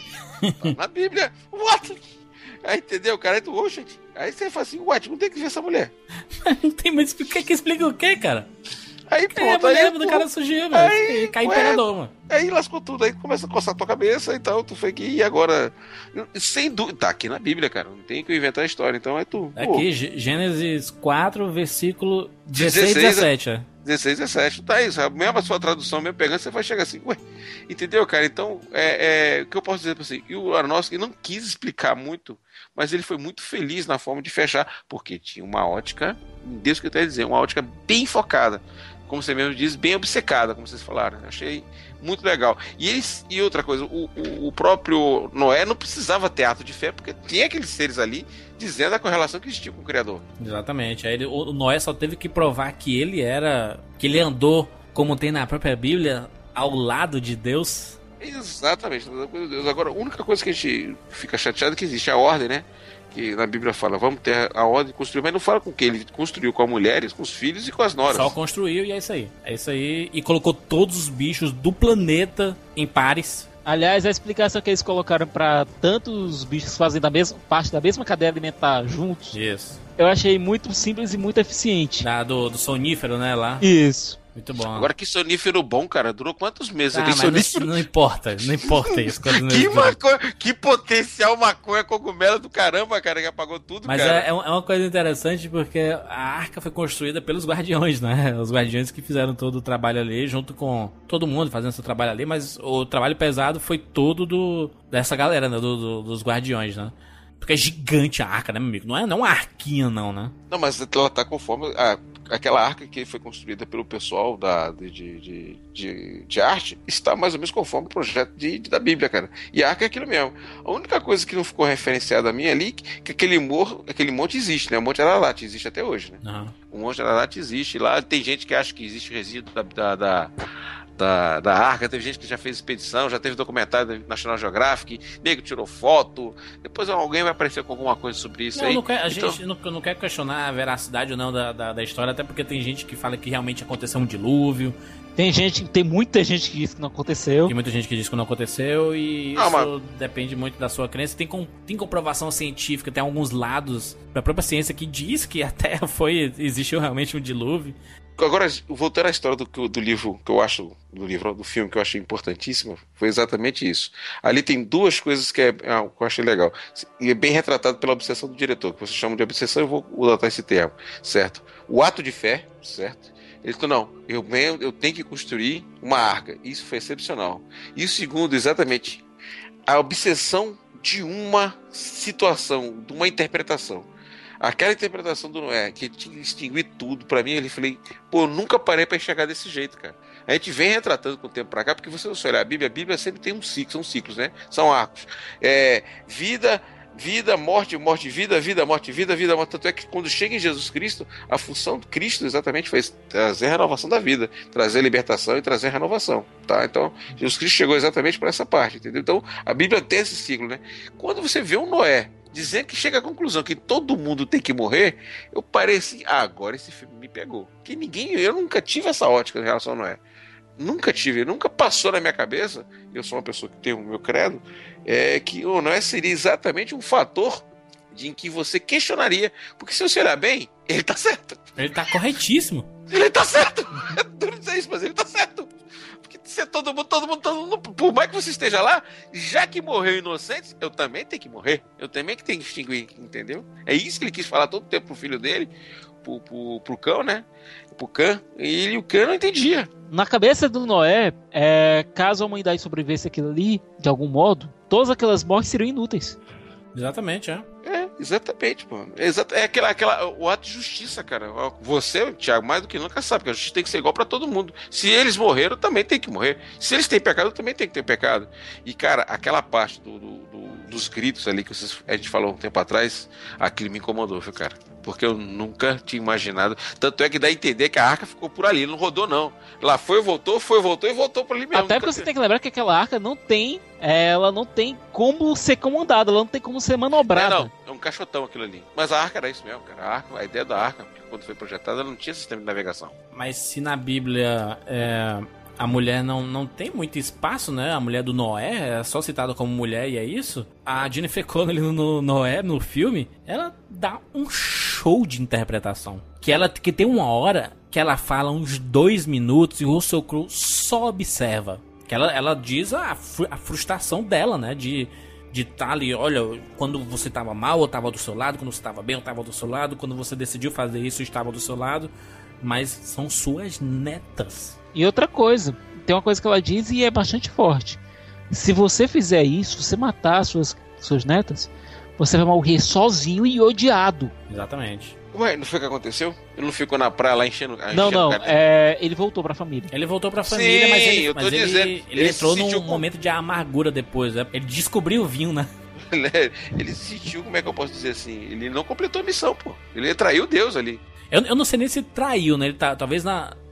Tá na Bíblia. What? Aí, entendeu, cara? Aí tu, gente. Aí você fala assim, what? Não tem que ver essa mulher. Não tem, mas que explica o quê, cara? Aí pronto, a mulher do cara surgiu, mano. Aí cai imperador, mano. Aí lascou tudo, aí começa a coçar a tua cabeça e tal, tu foi aqui e agora. Sem dúvida. Tá aqui na Bíblia, cara. Não tem que inventar a história, então é tu. Aqui, Gênesis 4, versículo 16 e 17. 16 e 17. Tá isso. Mesmo a sua tradução, mesmo pegando, você vai chegar assim, ué. Entendeu, cara? Então, o que eu posso dizer pra você? E o Aronofsky não quis explicar muito, mas ele foi muito feliz na forma de fechar, porque tinha uma ótica, Deus que eu quero dizer, uma ótica bem focada. Como você mesmo diz, bem obcecada, como vocês falaram. Achei muito legal. E outra coisa, o próprio Noé não precisava ter ato de fé, porque tinha aqueles seres ali dizendo a correlação que existia com o Criador. Exatamente. Aí o Noé só teve que provar que ele andou, como tem na própria Bíblia, ao lado de Deus. Exatamente, Deus. Agora, a única coisa que a gente fica chateado é que existe a ordem, né? Que na Bíblia fala, vamos ter a ordem de construir, mas não fala com o que ele construiu, com as mulheres, com os filhos e com as noras. Só construiu e é isso aí. É isso aí. E colocou todos os bichos do planeta em pares. Aliás, a explicação que eles colocaram para tantos bichos que fazem parte da mesma cadeia alimentar juntos, isso, eu achei muito simples e muito eficiente. Do sonífero, né, lá. Isso. Muito bom. Agora que sonífero bom, cara, durou quantos meses? Mas sonífero... não importa isso. Que potencial maconha cogumelo do caramba, cara, que apagou tudo, mas cara. É uma coisa interessante porque a arca foi construída pelos Guardiões, né? Os Guardiões que fizeram todo o trabalho ali, junto com todo mundo fazendo seu trabalho ali, mas o trabalho pesado foi todo dessa galera, né? Dos Guardiões, né? Porque é gigante a arca, né, meu amigo? Não é uma arquinha, não, né? Não, mas ela tá conforme... Aquela arca que foi construída pelo pessoal de arte está mais ou menos conforme o projeto da Bíblia, cara. E a arca é aquilo mesmo. A única coisa que não ficou referenciada a mim ali que aquele monte existe, né? O Monte Ararat existe até hoje, né? Uhum. O Monte Ararat existe. Lá tem gente que acha que existe resíduo da arca, teve gente que já fez expedição, já teve documentário da National Geographic, nego tirou foto, depois alguém vai aparecer com alguma coisa sobre isso aí. A gente não quer questionar a veracidade ou não da história, até porque tem gente que fala que realmente aconteceu um dilúvio. Tem muita gente que diz que não aconteceu. Tem muita gente que diz que não aconteceu e isso depende muito da sua crença. Tem comprovação científica, tem alguns lados da própria ciência que diz que a Terra existiu realmente um dilúvio. Agora, voltando à história do livro, que eu acho, do filme que eu achei importantíssimo, foi exatamente isso. Ali tem duas coisas que eu achei legal. E é bem retratado pela obsessão do diretor, que você chama de obsessão, eu vou adotar esse termo, certo? O ato de fé, certo? Ele falou, não, eu tenho que construir uma arca. Isso foi excepcional. E o segundo, exatamente, a obsessão de uma situação, de uma interpretação. Aquela interpretação do Noé, que tinha que extinguir tudo, pra mim, ele falei, eu nunca parei pra enxergar desse jeito, cara. A gente vem retratando com o tempo pra cá, porque você não olhar a Bíblia sempre tem um ciclo, são ciclos, né? São arcos. Vida, Vida, morte, morte, vida, vida, morte, vida, vida, morte. Tanto é que quando chega em Jesus Cristo, a função de Cristo exatamente foi trazer a renovação da vida, trazer a libertação e trazer a renovação, tá? Então, Jesus Cristo chegou exatamente para essa parte, entendeu? Então, a Bíblia tem esse ciclo, né? Quando você vê um Noé dizendo que chega à conclusão que todo mundo tem que morrer, eu parei assim, agora esse filme me pegou. Que eu nunca tive essa ótica em relação a Noé. Nunca tive, nunca passou na minha cabeça, eu sou uma pessoa que tem o meu credo, que o Noé seria exatamente um fator em que você questionaria, porque se você olhar bem, ele tá certo. Ele tá corretíssimo. Ele tá certo. Eu não dizer isso, mas ele tá certo. Porque se todo mundo, por mais que você esteja lá, já que morreu inocente, eu também tenho que morrer. Eu também que tenho que extinguir, entendeu? É isso que ele quis falar todo o tempo pro filho dele, pro cão, né? Pro Cã, e o Cã não entendia. Na cabeça do Noé, caso a humanidade sobrevivesse aquilo ali, de algum modo, todas aquelas mortes seriam inúteis. Exatamente, exatamente, mano. O ato de justiça, cara. Você, Thiago, mais do que nunca sabe que a justiça tem que ser igual pra todo mundo. Se eles morreram, também tem que morrer. Se eles têm pecado, também tem que ter pecado. E, cara, aquela parte dos gritos ali que a gente falou um tempo atrás, aquilo me incomodou, viu, cara? Porque eu nunca tinha imaginado. Tanto é que dá a entender que a arca ficou por ali, não rodou, não. Lá voltou e voltou por ali mesmo. Até porque você tem que lembrar que aquela arca ela não tem como ser comandada, ela não tem como ser manobrada. É um caixotão aquilo ali. Mas a arca era isso mesmo, cara. A ideia da arca, quando foi projetada, ela não tinha sistema de navegação. Mas se na Bíblia a mulher não tem muito espaço, né? A mulher do Noé é só citada como mulher e é isso. A Jennifer Connelly no Noé, no filme, ela dá um show de interpretação. Que tem uma hora que ela fala uns 2 minutos e o Russell Crowe só observa. Que ela diz a frustração dela, né? De estar ali, olha, quando você estava mal, eu estava do seu lado. Quando você estava bem, eu estava do seu lado. Quando você decidiu fazer isso, eu estava do seu lado. Mas são suas netas. E outra coisa, tem uma coisa que ela diz e é bastante forte. Se você fizer isso, você matar suas netas, você vai morrer sozinho e odiado. Exatamente. Ué, não foi o que aconteceu? Ele não ficou na praia lá enchendo Não, ele voltou pra família. Ele voltou pra família, mas ele entrou num sentiu momento de amargura depois, né? Ele descobriu o vinho, né? Ele sentiu, como é que eu posso dizer assim? Ele não completou a missão, pô. Ele traiu Deus ali. Eu não sei nem se traiu, né? Ele talvez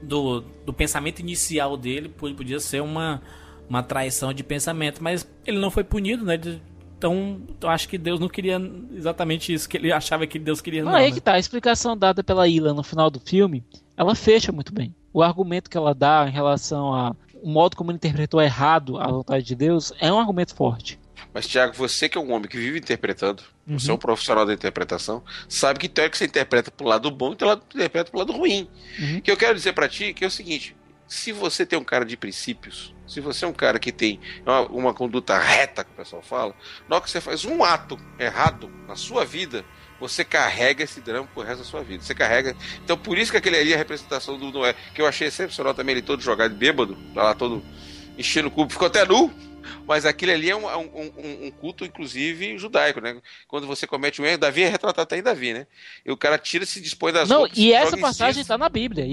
do pensamento inicial dele podia ser uma traição de pensamento, mas ele não foi punido, né? Então, eu acho que Deus não queria exatamente isso que ele achava que Deus queria. Não, aí que tá. A explicação dada pela Ila no final do filme, ela fecha muito bem. O argumento que ela dá em relação ao modo como ele interpretou errado a vontade de Deus é um argumento forte. Mas, Thiago, você que é um homem que vive interpretando, você é um profissional da interpretação, sabe que tem hora que você interpreta pro lado bom e tem hora que você interpreta pro lado ruim. O que eu quero dizer pra ti que é o seguinte: se você tem um cara de princípios, se você é um cara que tem uma conduta reta, que o pessoal fala, na hora que você faz um ato errado na sua vida, você carrega esse drama pro resto da sua vida. Você carrega. Então, por isso que aquele ali é a representação do Noé, que eu achei excepcional também, ele todo jogado bêbado, tá lá todo enchendo o cubo, ficou até nu. Mas aquele ali é um culto, inclusive, judaico, né? Quando você comete um erro, Davi é retratado até em Davi, né? E o cara tira, se dispõe das roupas. Não, e essa passagem está na Bíblia.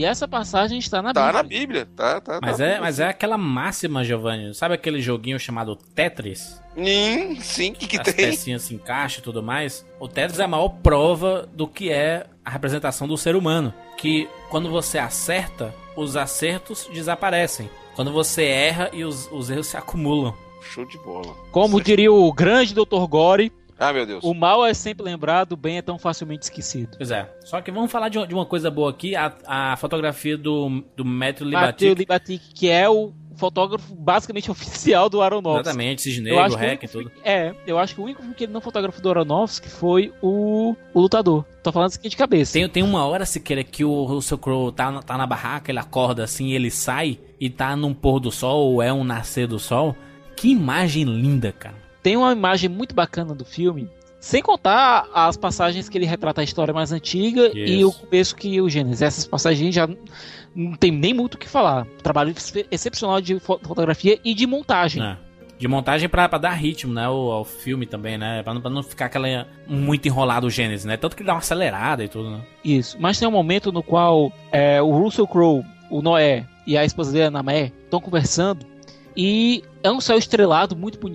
Tá na Bíblia, tá. Mas é aquela máxima, Giovanni. Sabe aquele joguinho chamado Tetris? Sim, que as tem? As pecinhas se encaixam e tudo mais. O Tetris é a maior prova do que é a representação do ser humano. Que quando você acerta, os acertos desaparecem. Quando você erra e os erros se acumulam. Show de bola. Como diria o grande Dr. Gore, meu Deus. O mal é sempre lembrado, o bem é tão facilmente esquecido. Pois é. Só que vamos falar de uma coisa boa aqui. A fotografia do Matthew Libatic. Matthew Libatic, que é o fotógrafo basicamente oficial do Aronofsky. Exatamente, Cisneiro, Rec e tudo. Eu acho que o único que ele não fotografou do Aronofsky foi o Lutador. Tô falando isso aqui de cabeça. Tem uma hora, Siqueira, que o Russell Crowe tá na barraca, ele acorda assim, ele sai e tá num pôr do sol, ou é um nascer do sol. Que imagem linda, cara. Tem uma imagem muito bacana do filme, sem contar as passagens que ele retrata a história mais antiga e o começo que o Gênesis. Essas passagens já não tem nem muito o que falar. Trabalho excepcional de fotografia e de montagem. De montagem pra dar ritmo, né, ao filme também, né, pra não ficar aquela muito enrolado o Gênesis, né, tanto que ele dá uma acelerada e tudo, né. Isso, mas tem um momento no qual o Russell Crowe, o Noé e a esposa dele, a Namé, estão conversando e é um céu estrelado muito bonito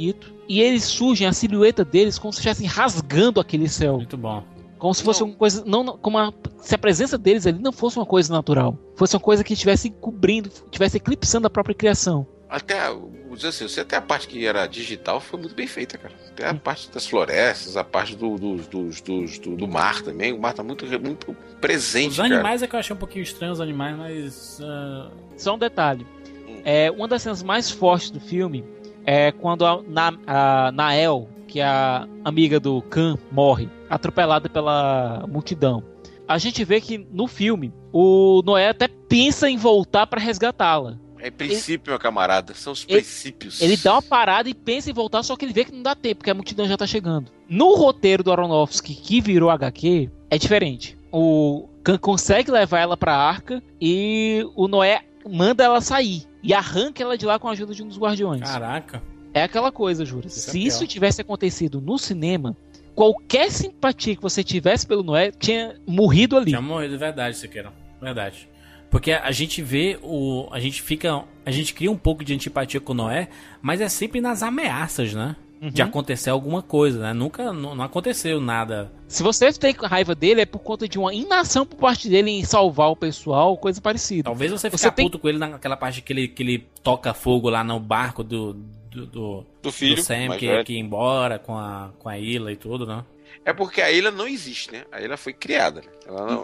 e eles surgem, a silhueta deles, como se estivessem rasgando aquele céu. Muito bom. Como se fosse uma coisa. Se a presença deles ali não fosse uma coisa natural. Fosse uma coisa que estivesse cobrindo, estivesse eclipsando a própria criação. Até, assim, até a parte que era digital foi muito bem feita, cara. Até a parte das florestas, a parte do mar também. O mar tá muito presente. Os animais é que eu achei um pouquinho estranho, os animais, mas. Só um detalhe. Uma das cenas mais fortes do filme é quando a Nael, que é a amiga do Khan, morre, atropelada pela multidão. A gente vê que no filme o Noé até pensa em voltar para resgatá-la. É princípio, meu camarada, são os princípios. Ele dá uma parada e pensa em voltar, só que ele vê que não dá tempo, porque a multidão já tá chegando. No roteiro do Aronofsky, que virou HQ, é diferente. O Khan consegue levar ela pra arca e o Noé manda ela sair e arranca ela de lá com a ajuda de um dos guardiões. Caraca. É aquela coisa, Jura. Se isso tivesse acontecido no cinema, qualquer simpatia que você tivesse pelo Noé tinha morrido ali. Tinha morrido, verdade, Siqueira. Verdade. Porque a gente vê a gente cria um pouco de antipatia com o Noé, mas é sempre nas ameaças, né? De acontecer alguma coisa, né? Nunca não aconteceu nada. Se você tem raiva dele, é por conta de uma inação por parte dele em salvar o pessoal, coisa parecida. Talvez você fique puto com ele naquela parte que ele toca fogo lá no barco do filho, do Sam, que ia embora com a Ilha e tudo, né? É porque a ilha não existe, né? A ilha foi criada, né?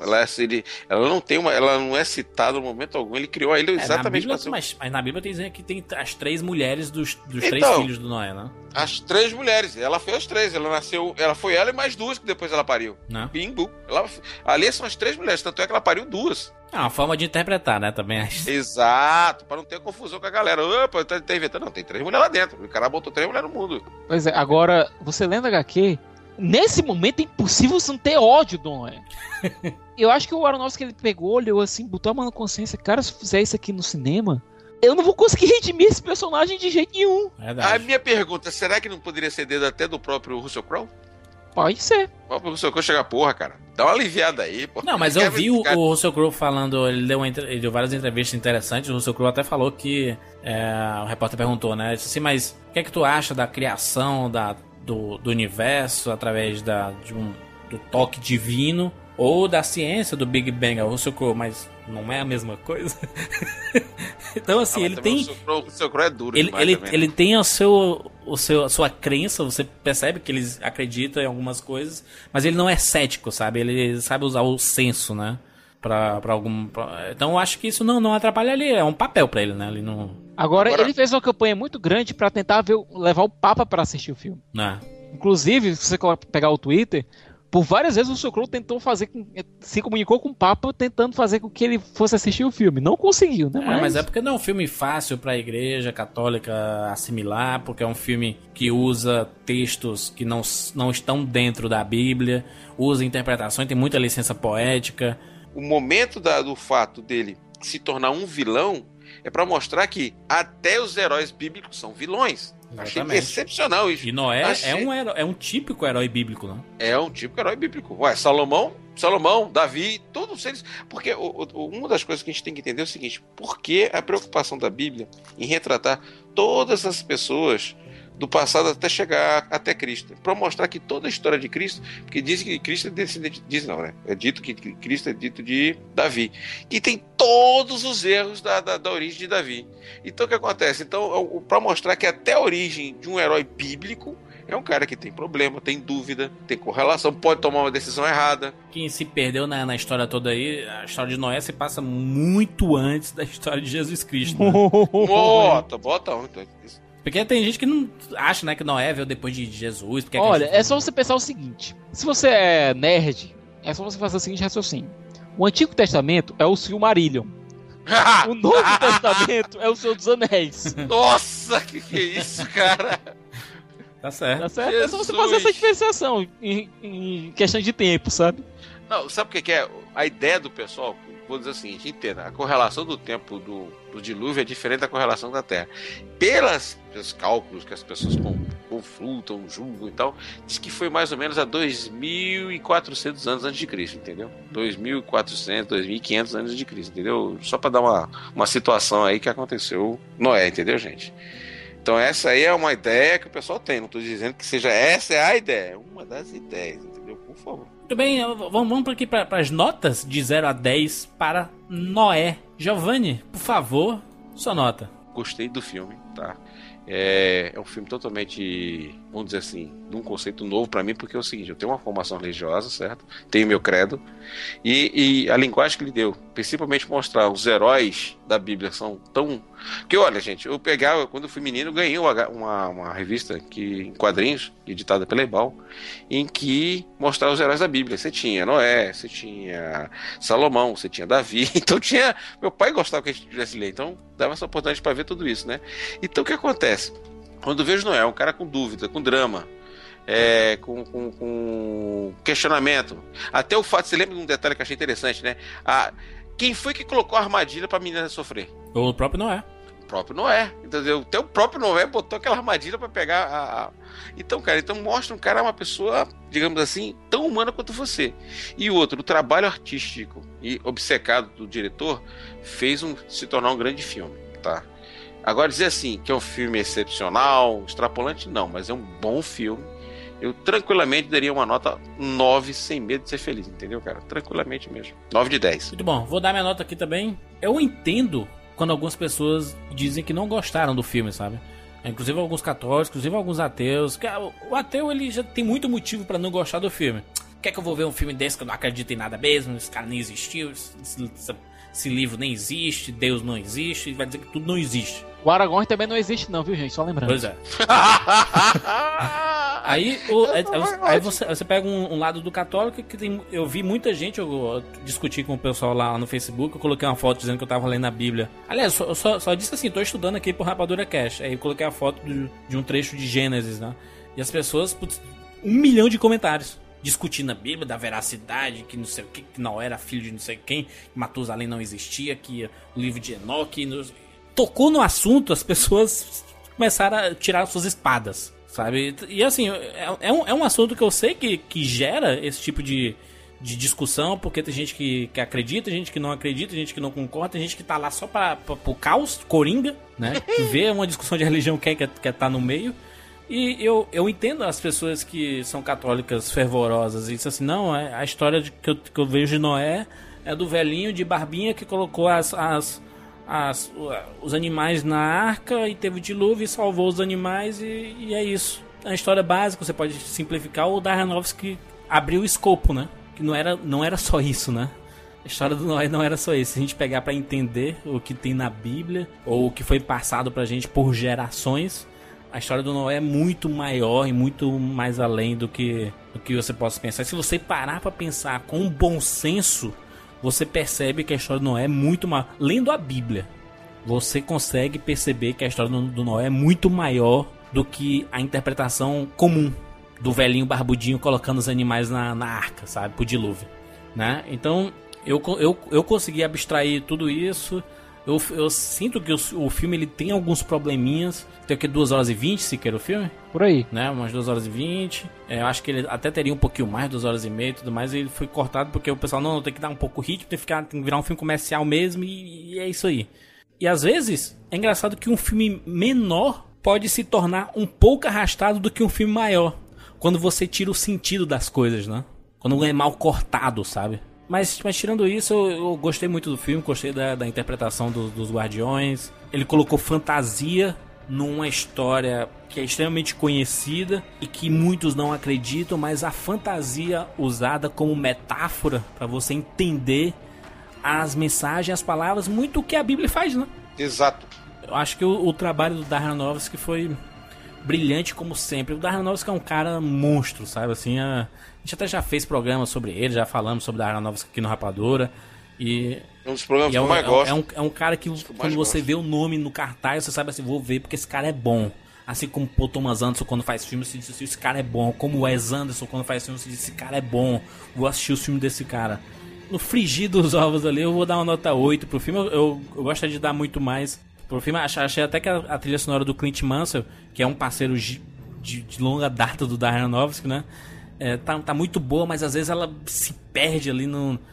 Ela não é citada no momento algum. Ele criou a ilha exatamente para ser... Mas na Bíblia tem dizendo que tem as 3 mulheres dos 3 filhos do Noé, né? As 3 mulheres. Ela foi as 3. Ela foi ela e mais 2 que depois ela pariu. Bimbo. Ali são as 3 mulheres, tanto é que ela pariu 2. É uma forma de interpretar, né? Também acho. Exato, para não ter confusão com a galera. Opa, tá inventando. Não, tem 3 mulheres lá dentro. O cara botou 3 mulheres no mundo. Pois é, agora, você lendo HQ, nesse momento é impossível você não ter ódio do Noé. Eu acho que o Aronofsky, ele pegou, olhou assim, botou a mão na consciência. Cara, se eu fizer isso aqui no cinema, eu não vou conseguir redimir esse personagem de jeito nenhum. Verdade. A minha pergunta, será que não poderia ser dedo até do próprio Russell Crowe? Pode ser. O próprio Russell Crowe chega, porra, cara, dá uma aliviada aí, porra. Não, mas eu vi o Russell Crowe falando, ele deu várias entrevistas interessantes. O Russell Crowe até falou que o repórter perguntou, né? Ele disse assim, mas o que é que tu acha da criação do universo através do toque divino ou da ciência do Big Bang? O Russell Crowe, mas não é a mesma coisa? Então, assim, ele tem... O Russell Crowe é duro ele tem a sua crença, você percebe que ele acredita em algumas coisas, mas ele não é cético, sabe? Ele sabe usar o senso, né? Então, eu acho que isso não atrapalha ali, é um papel pra ele, né? Ele não... Agora, ele fez uma campanha muito grande pra tentar levar o Papa pra assistir o filme. Inclusive, se você pegar o Twitter, por várias vezes o Russell Crowe tentou se comunicou com o Papa tentando fazer com que ele fosse assistir o filme. Não conseguiu, né? Mas é porque não é um filme fácil pra igreja católica assimilar, porque é um filme que usa textos que não estão dentro da Bíblia, usa interpretações, tem muita licença poética. O momento do fato dele se tornar um vilão é pra mostrar que até os heróis bíblicos são vilões. Achei excepcional isso. E Noé é um típico herói bíblico, não? É um típico herói bíblico. Ué, Salomão, Davi, todos eles... Porque uma das coisas que a gente tem que entender é o seguinte: por que a preocupação da Bíblia em retratar todas as pessoas do passado até chegar até Cristo? Para mostrar que toda a história de Cristo, porque dizem que Cristo é descendente, é dito que Cristo é dito de Davi, que tem todos os erros da origem de Davi. Então o que acontece? Então, para mostrar que até a origem de um herói bíblico é um cara que tem problema, tem dúvida, tem correlação, pode tomar uma decisão errada. Quem se perdeu na história toda aí, a história de Noé se passa muito antes da história de Jesus Cristo, né? Bota então. Porque tem gente que não acha, né, que Noé veio depois de Jesus. Olha, é só você pensar o seguinte: se você é nerd, é só você fazer o seguinte raciocínio. O Antigo Testamento é o Silmarillion. O Novo Testamento é o Senhor dos Anéis. Nossa, que é isso, cara? Tá certo. É só você fazer essa diferenciação em questão de tempo, sabe? Não, sabe o que é? A ideia do pessoal, vou dizer assim, a gente entenda, a correlação do tempo do dilúvio é diferente da correlação da Terra. Pelos cálculos que as pessoas conflutam, julgam e tal, diz que foi mais ou menos há 2.400 anos antes de Cristo, entendeu? 2.400, 2.500 anos antes de Cristo, entendeu? Só para dar uma situação aí que aconteceu Noé, entendeu, gente? Então essa aí é uma ideia que o pessoal tem. Não estou dizendo que seja essa é a ideia. É uma das ideias, entendeu? Por favor. Muito bem, vamos aqui para as notas de 0 a 10 para Noé. Giovanni, por favor, sua nota. Gostei do filme, tá? É um filme totalmente, vamos dizer assim, de um conceito novo pra mim, porque é o seguinte, eu tenho uma formação religiosa, certo? Tenho meu credo, e a linguagem que ele deu, principalmente mostrar os heróis da Bíblia são tão... Porque olha, gente, eu pegava, quando eu fui menino, eu ganhei uma revista em quadrinhos, editada pela Ebal, em que mostrava os heróis da Bíblia. Você tinha Noé, você tinha Salomão, você tinha Davi, então tinha... Meu pai gostava que a gente tivesse ler, então dava essa oportunidade para ver tudo isso, né? Então o que acontece? Quando eu vejo Noé, um cara com dúvida, com drama, com questionamento, até o fato, você lembra de um detalhe que eu achei interessante, né? Quem foi que colocou a armadilha pra menina sofrer? O próprio Noé. O próprio Noé, entendeu? Até o próprio Noé botou aquela armadilha pra pegar Então, cara, mostra um cara, uma pessoa, digamos assim, tão humana quanto você. E o outro, o trabalho artístico e obcecado do diretor fez se tornar um grande filme, tá? Agora, dizer assim, que é um filme excepcional, extrapolante, não, mas é um bom filme. Eu tranquilamente daria uma nota 9 sem medo de ser feliz, entendeu, cara? Tranquilamente mesmo. 9 de 10. Muito bom, vou dar minha nota aqui também. Eu entendo quando algumas pessoas dizem que não gostaram do filme, sabe? Inclusive alguns católicos, inclusive alguns ateus. O ateu, ele já tem muito motivo pra não gostar do filme. Quer que eu vou ver um filme desse que eu não acredito em nada mesmo? Esse cara nem existiu, esse livro nem existe, Deus não existe, vai dizer que tudo não existe. O Aragorn também não existe não, viu, gente? Só lembrando. Pois é. Aí você pega um lado do católico que tem... Eu vi muita gente, eu discuti com o pessoal lá no Facebook, eu coloquei uma foto dizendo que eu tava lendo a Bíblia. Aliás, eu só disse assim, tô estudando aqui pro Rapadura Cast. Aí eu coloquei a foto de um trecho de Gênesis, né? E as pessoas, 1 milhão de comentários. Discutindo a Bíblia, da veracidade, que não sei o que não era filho de não sei quem, que Matusalém não existia, que o livro de Enoque... Tocou no assunto, as pessoas começaram a tirar suas espadas, sabe? E assim, é um assunto que eu sei que gera esse tipo de discussão, porque tem gente que acredita, gente que não acredita, gente que não concorda, tem gente que tá lá só pro caos, coringa, né? Que vê uma discussão de religião quer tá no meio. E eu entendo as pessoas que são católicas fervorosas e dizem assim, não, a história que eu vejo de Noé é do velhinho de barbinha que colocou os animais na arca e teve o dilúvio e salvou os animais e é isso. A história básica, você pode simplificar, o Aronofsky abriu o escopo, né? Que não era só isso, né? A história do Noé não era só isso. Se a gente pegar para entender o que tem na Bíblia ou o que foi passado pra gente por gerações, a história do Noé é muito maior e muito mais além do que você possa pensar. Se você parar para pensar com bom senso, você percebe que a história do Noé é muito maior. Lendo a Bíblia, você consegue perceber que a história do Noé é muito maior do que a interpretação comum do velhinho barbudinho colocando os animais na arca, sabe? Pro dilúvio, né? Então, eu consegui abstrair tudo isso. Eu sinto que o filme ele tem alguns probleminhas. Tem o que? 2 horas e 20, se quer o filme? Por aí. Né? Umas 2 horas e 20. Eu acho que ele até teria um pouquinho mais, 2 horas e meia e tudo mais. E ele foi cortado porque o pessoal, não, tem que dar um pouco ritmo, tem que virar um filme comercial mesmo. E é isso aí. E às vezes, é engraçado que um filme menor pode se tornar um pouco arrastado do que um filme maior. Quando você tira o sentido das coisas, né? Quando é mal cortado, sabe? Mas tirando isso, eu gostei muito do filme, gostei da interpretação dos Guardiões. Ele colocou fantasia numa história que é extremamente conhecida e que muitos não acreditam, mas a fantasia usada como metáfora para você entender as mensagens, as palavras, muito o que a Bíblia faz, né? Exato. Eu acho que o trabalho do Darren Aronofsky foi brilhante como sempre. O Darren Aronofsky é um cara monstro, sabe? Assim, a gente até já fez programa sobre ele, já falamos sobre o Darren Aronofsky aqui no Rapadura. E um dos programas que eu mais gosto. É um cara que quando você vê o nome no cartaz, você sabe assim, vou ver porque esse cara é bom. Assim como o Paul Thomas Anderson quando faz filme, você diz assim, esse cara é bom. Como o Wes Anderson quando faz filme, você diz, esse cara é bom. Vou assistir o filme desse cara. No frigir dos ovos ali, eu vou dar uma nota 8 pro filme. Eu gostaria de dar muito mais pro filme. Achei até que a trilha sonora do Clint Mansell, que é um parceiro de longa data do Darren Aronofsky, né? Tá muito boa, mas às vezes ela se perde ali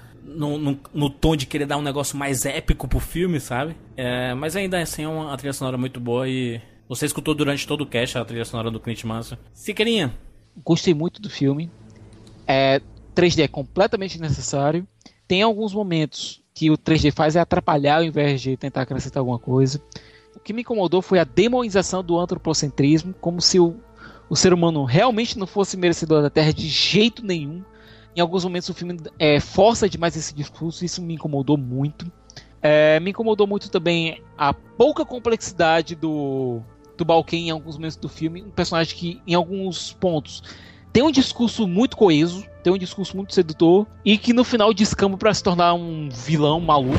no tom de querer dar um negócio mais épico pro filme, sabe? Mas ainda assim é uma trilha sonora muito boa e você escutou durante todo o cast a trilha sonora do Clint Mansell. Siqueirinha. Gostei muito do filme. 3D é completamente necessário. Tem alguns momentos que o 3D faz atrapalhar ao invés de tentar acrescentar alguma coisa. O que me incomodou foi a demonização do antropocentrismo, como se o ser humano realmente não fosse merecedor da Terra de jeito nenhum. Em alguns momentos o filme força demais esse discurso, isso me incomodou muito. Me incomodou muito também a pouca complexidade do Balken em alguns momentos do filme. Um personagem que, em alguns pontos, tem um discurso muito coeso, tem um discurso muito sedutor, e que no final descamba pra se tornar um vilão maluco.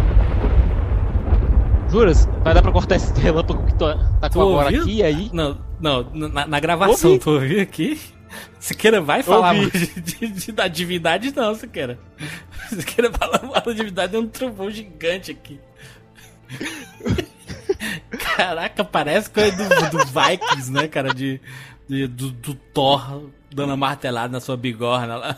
Juras? Vai dar pra cortar esse relâmpago que tá com agora aqui e aí? Não, na gravação, tu ouviu aqui? Siqueira vai falar da divindade, não, Siqueira. Siqueira falar da divindade, é um trovão gigante aqui. Caraca, parece coisa do Vikings, né, cara? Do Thor dando uma martelada na sua bigorna lá.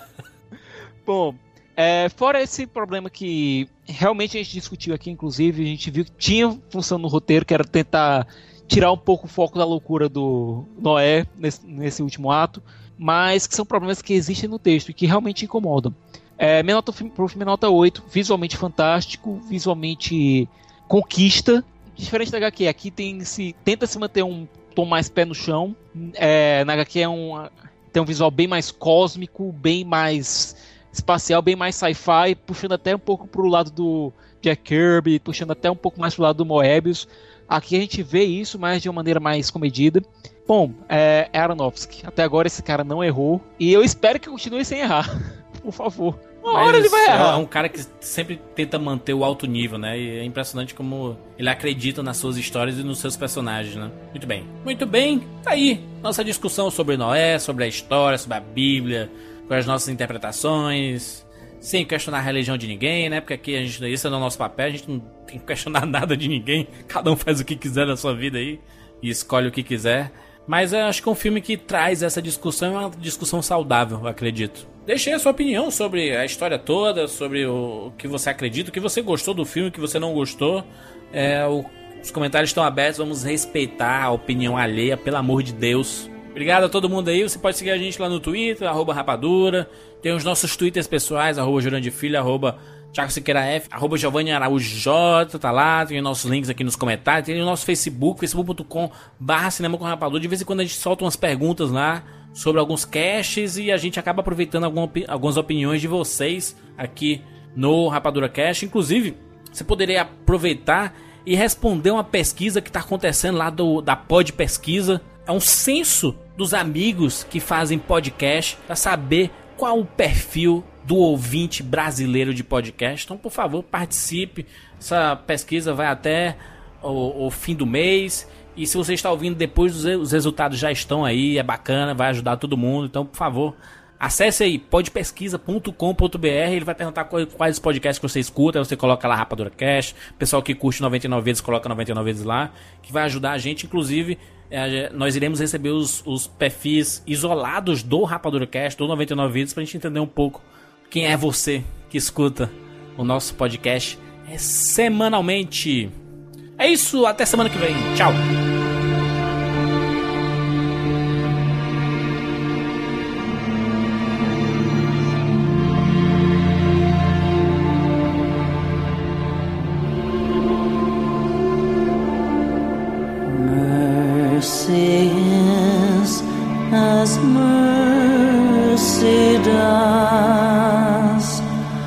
Bom, fora esse problema que realmente a gente discutiu aqui, inclusive, a gente viu que tinha função no roteiro, que era tentar tirar um pouco o foco da loucura do Noé nesse último ato, mas que são problemas que existem no texto e que realmente incomodam. Minha nota pro filme é nota 8, visualmente fantástico, visualmente conquista, diferente da HQ, aqui tenta se manter um tom mais pé no chão, na HQ tem um visual bem mais cósmico, bem mais espacial, bem mais sci-fi, puxando até um pouco pro lado do Jack Kirby, puxando até um pouco mais pro lado do Moebius. Aqui a gente vê isso, mas de uma maneira mais comedida. Bom, Aronofsky. Até agora esse cara não errou. E eu espero que continue sem errar. Por favor. Uma hora ele vai errar. É um cara que sempre tenta manter o alto nível, né? E é impressionante como ele acredita nas suas histórias e nos seus personagens, né? Muito bem. Muito bem. Tá aí. Nossa discussão sobre Noé, sobre a história, sobre a Bíblia, com as nossas interpretações, sem questionar a religião de ninguém, né? Porque aqui isso não é o nosso papel, a gente não tem que questionar nada de ninguém. Cada um faz o que quiser na sua vida aí e escolhe o que quiser. Mas eu acho que é um filme que traz essa discussão, é uma discussão saudável, eu acredito. Deixei a sua opinião sobre a história toda, sobre o que você acredita, o que você gostou do filme, o que você não gostou. Os comentários estão abertos, vamos respeitar a opinião alheia, pelo amor de Deus. Obrigado a todo mundo aí, você pode seguir a gente lá no Twitter, @rapadura. Tem os nossos twitters pessoais, @jurandefilho, Thiago Siqueira F, @Giovanni Araújo J, tá lá, tem os nossos links aqui nos comentários, tem o nosso Facebook, facebook.com/cinema com rapadura. De vez em quando a gente solta umas perguntas lá sobre alguns casts e a gente acaba aproveitando algumas opiniões de vocês aqui no Rapadura Cast. Inclusive, você poderia aproveitar e responder uma pesquisa que tá acontecendo lá da Pod Pesquisa. É um censo dos amigos que fazem podcast para saber qual o perfil do ouvinte brasileiro de podcast. Então, por favor, participe. Essa pesquisa vai até o fim do mês. E se você está ouvindo depois, os resultados já estão aí. É bacana, vai ajudar todo mundo. Então, por favor, acesse aí podpesquisa.com.br. Ele vai perguntar quais podcasts que você escuta. Aí você coloca lá Rapadura Cast. O pessoal que curte 99 vezes coloca 99 vezes lá, que vai ajudar a gente. Inclusive, nós iremos receber os perfis isolados do Rapadura Cast, do 99 vezes, pra gente entender um pouco quem é você que escuta o nosso podcast semanalmente. É isso, até semana que vem. Tchau. Mercy is as mercy does,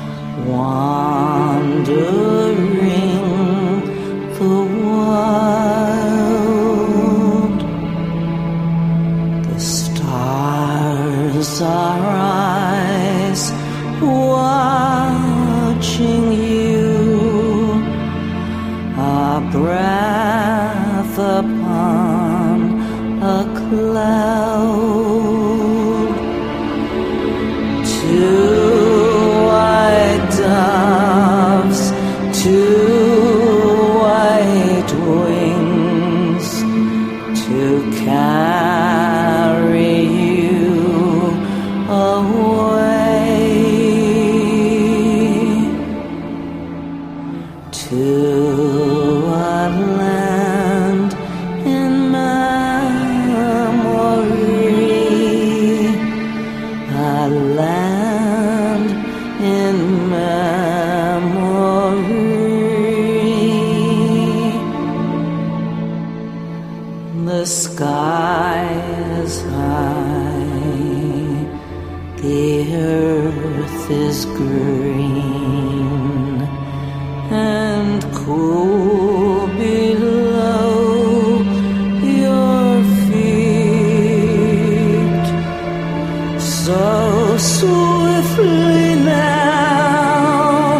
wandering the wild. The stars are eyes watching you, a breath upon a cloud. Two white doves, two white wings to carry you away to a land in sky is high, the earth is green and cool below your feet. So swiftly now,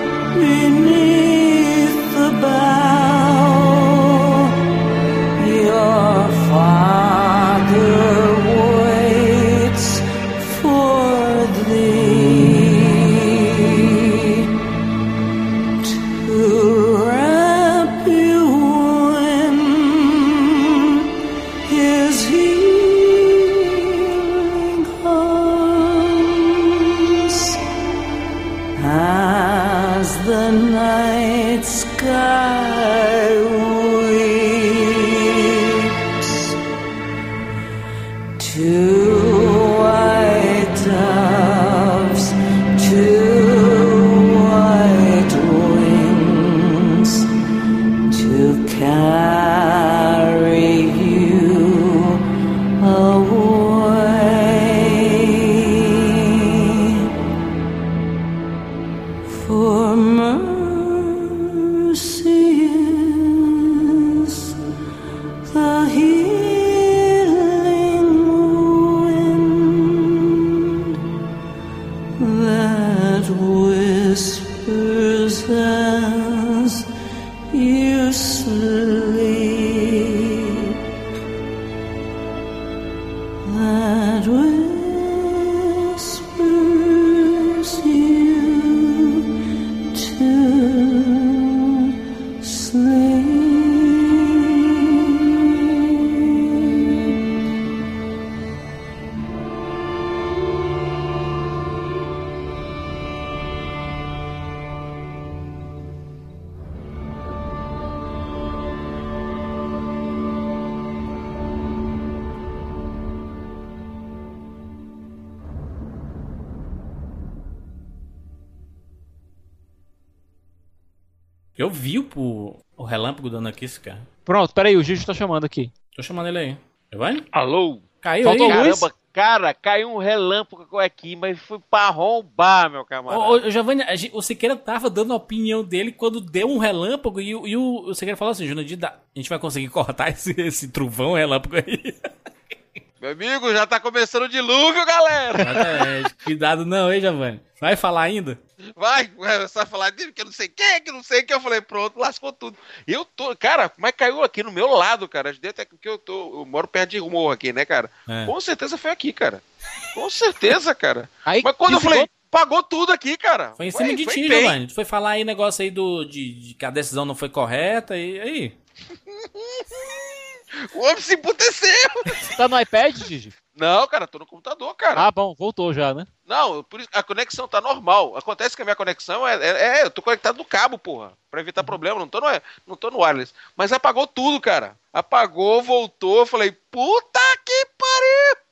beneath the bough, your Father waits for thee to wrap you in His healing arms as the night sky weeps. Two white doves, two white wings to carry you away. For mercy is the healing wind that whispers as you sleep, that whispers you to sleep. Eu vi o relâmpago dando aqui, esse cara. Pronto, peraí, o Gigi tá chamando aqui. Tô chamando ele aí. Giovanni? Alô? Caiu Faltou aí? luz? Caramba, cara, caiu um relâmpago aqui, mas foi pra arrombar, meu camarada. Ô, Giovanni, o Siqueira tava dando a opinião dele quando deu um relâmpago e o Siqueira falou assim, Jurandir, a gente vai conseguir cortar esse trovão, relâmpago aí. Meu amigo, já tá começando o dilúvio, galera. Cuidado não, hein, Giovanni? Vai falar ainda? Vai só falar dele que eu não sei quem, que não sei quem. Eu falei, pronto, lascou tudo. Eu tô, cara, mas caiu aqui no meu lado, cara. Até que eu moro perto de morro aqui, né, cara? É. Com certeza foi aqui, cara. Com certeza, cara. Aí, mas quando eu desligou? falei, pagou tudo aqui, cara. Foi em cima de ti, bem. Giovanni. Tu foi falar aí negócio aí de que a decisão não foi correta e aí. O homem se emputeceu. Tá no iPad, Gigi? Não, cara, tô no computador, cara. Ah, bom, voltou já, né? Não, por isso, a conexão tá normal. Acontece que a minha conexão eu tô conectado no cabo, porra. Pra evitar problema, não tô no wireless. Mas apagou tudo, cara. Apagou, voltou, eu falei, puta que pariu!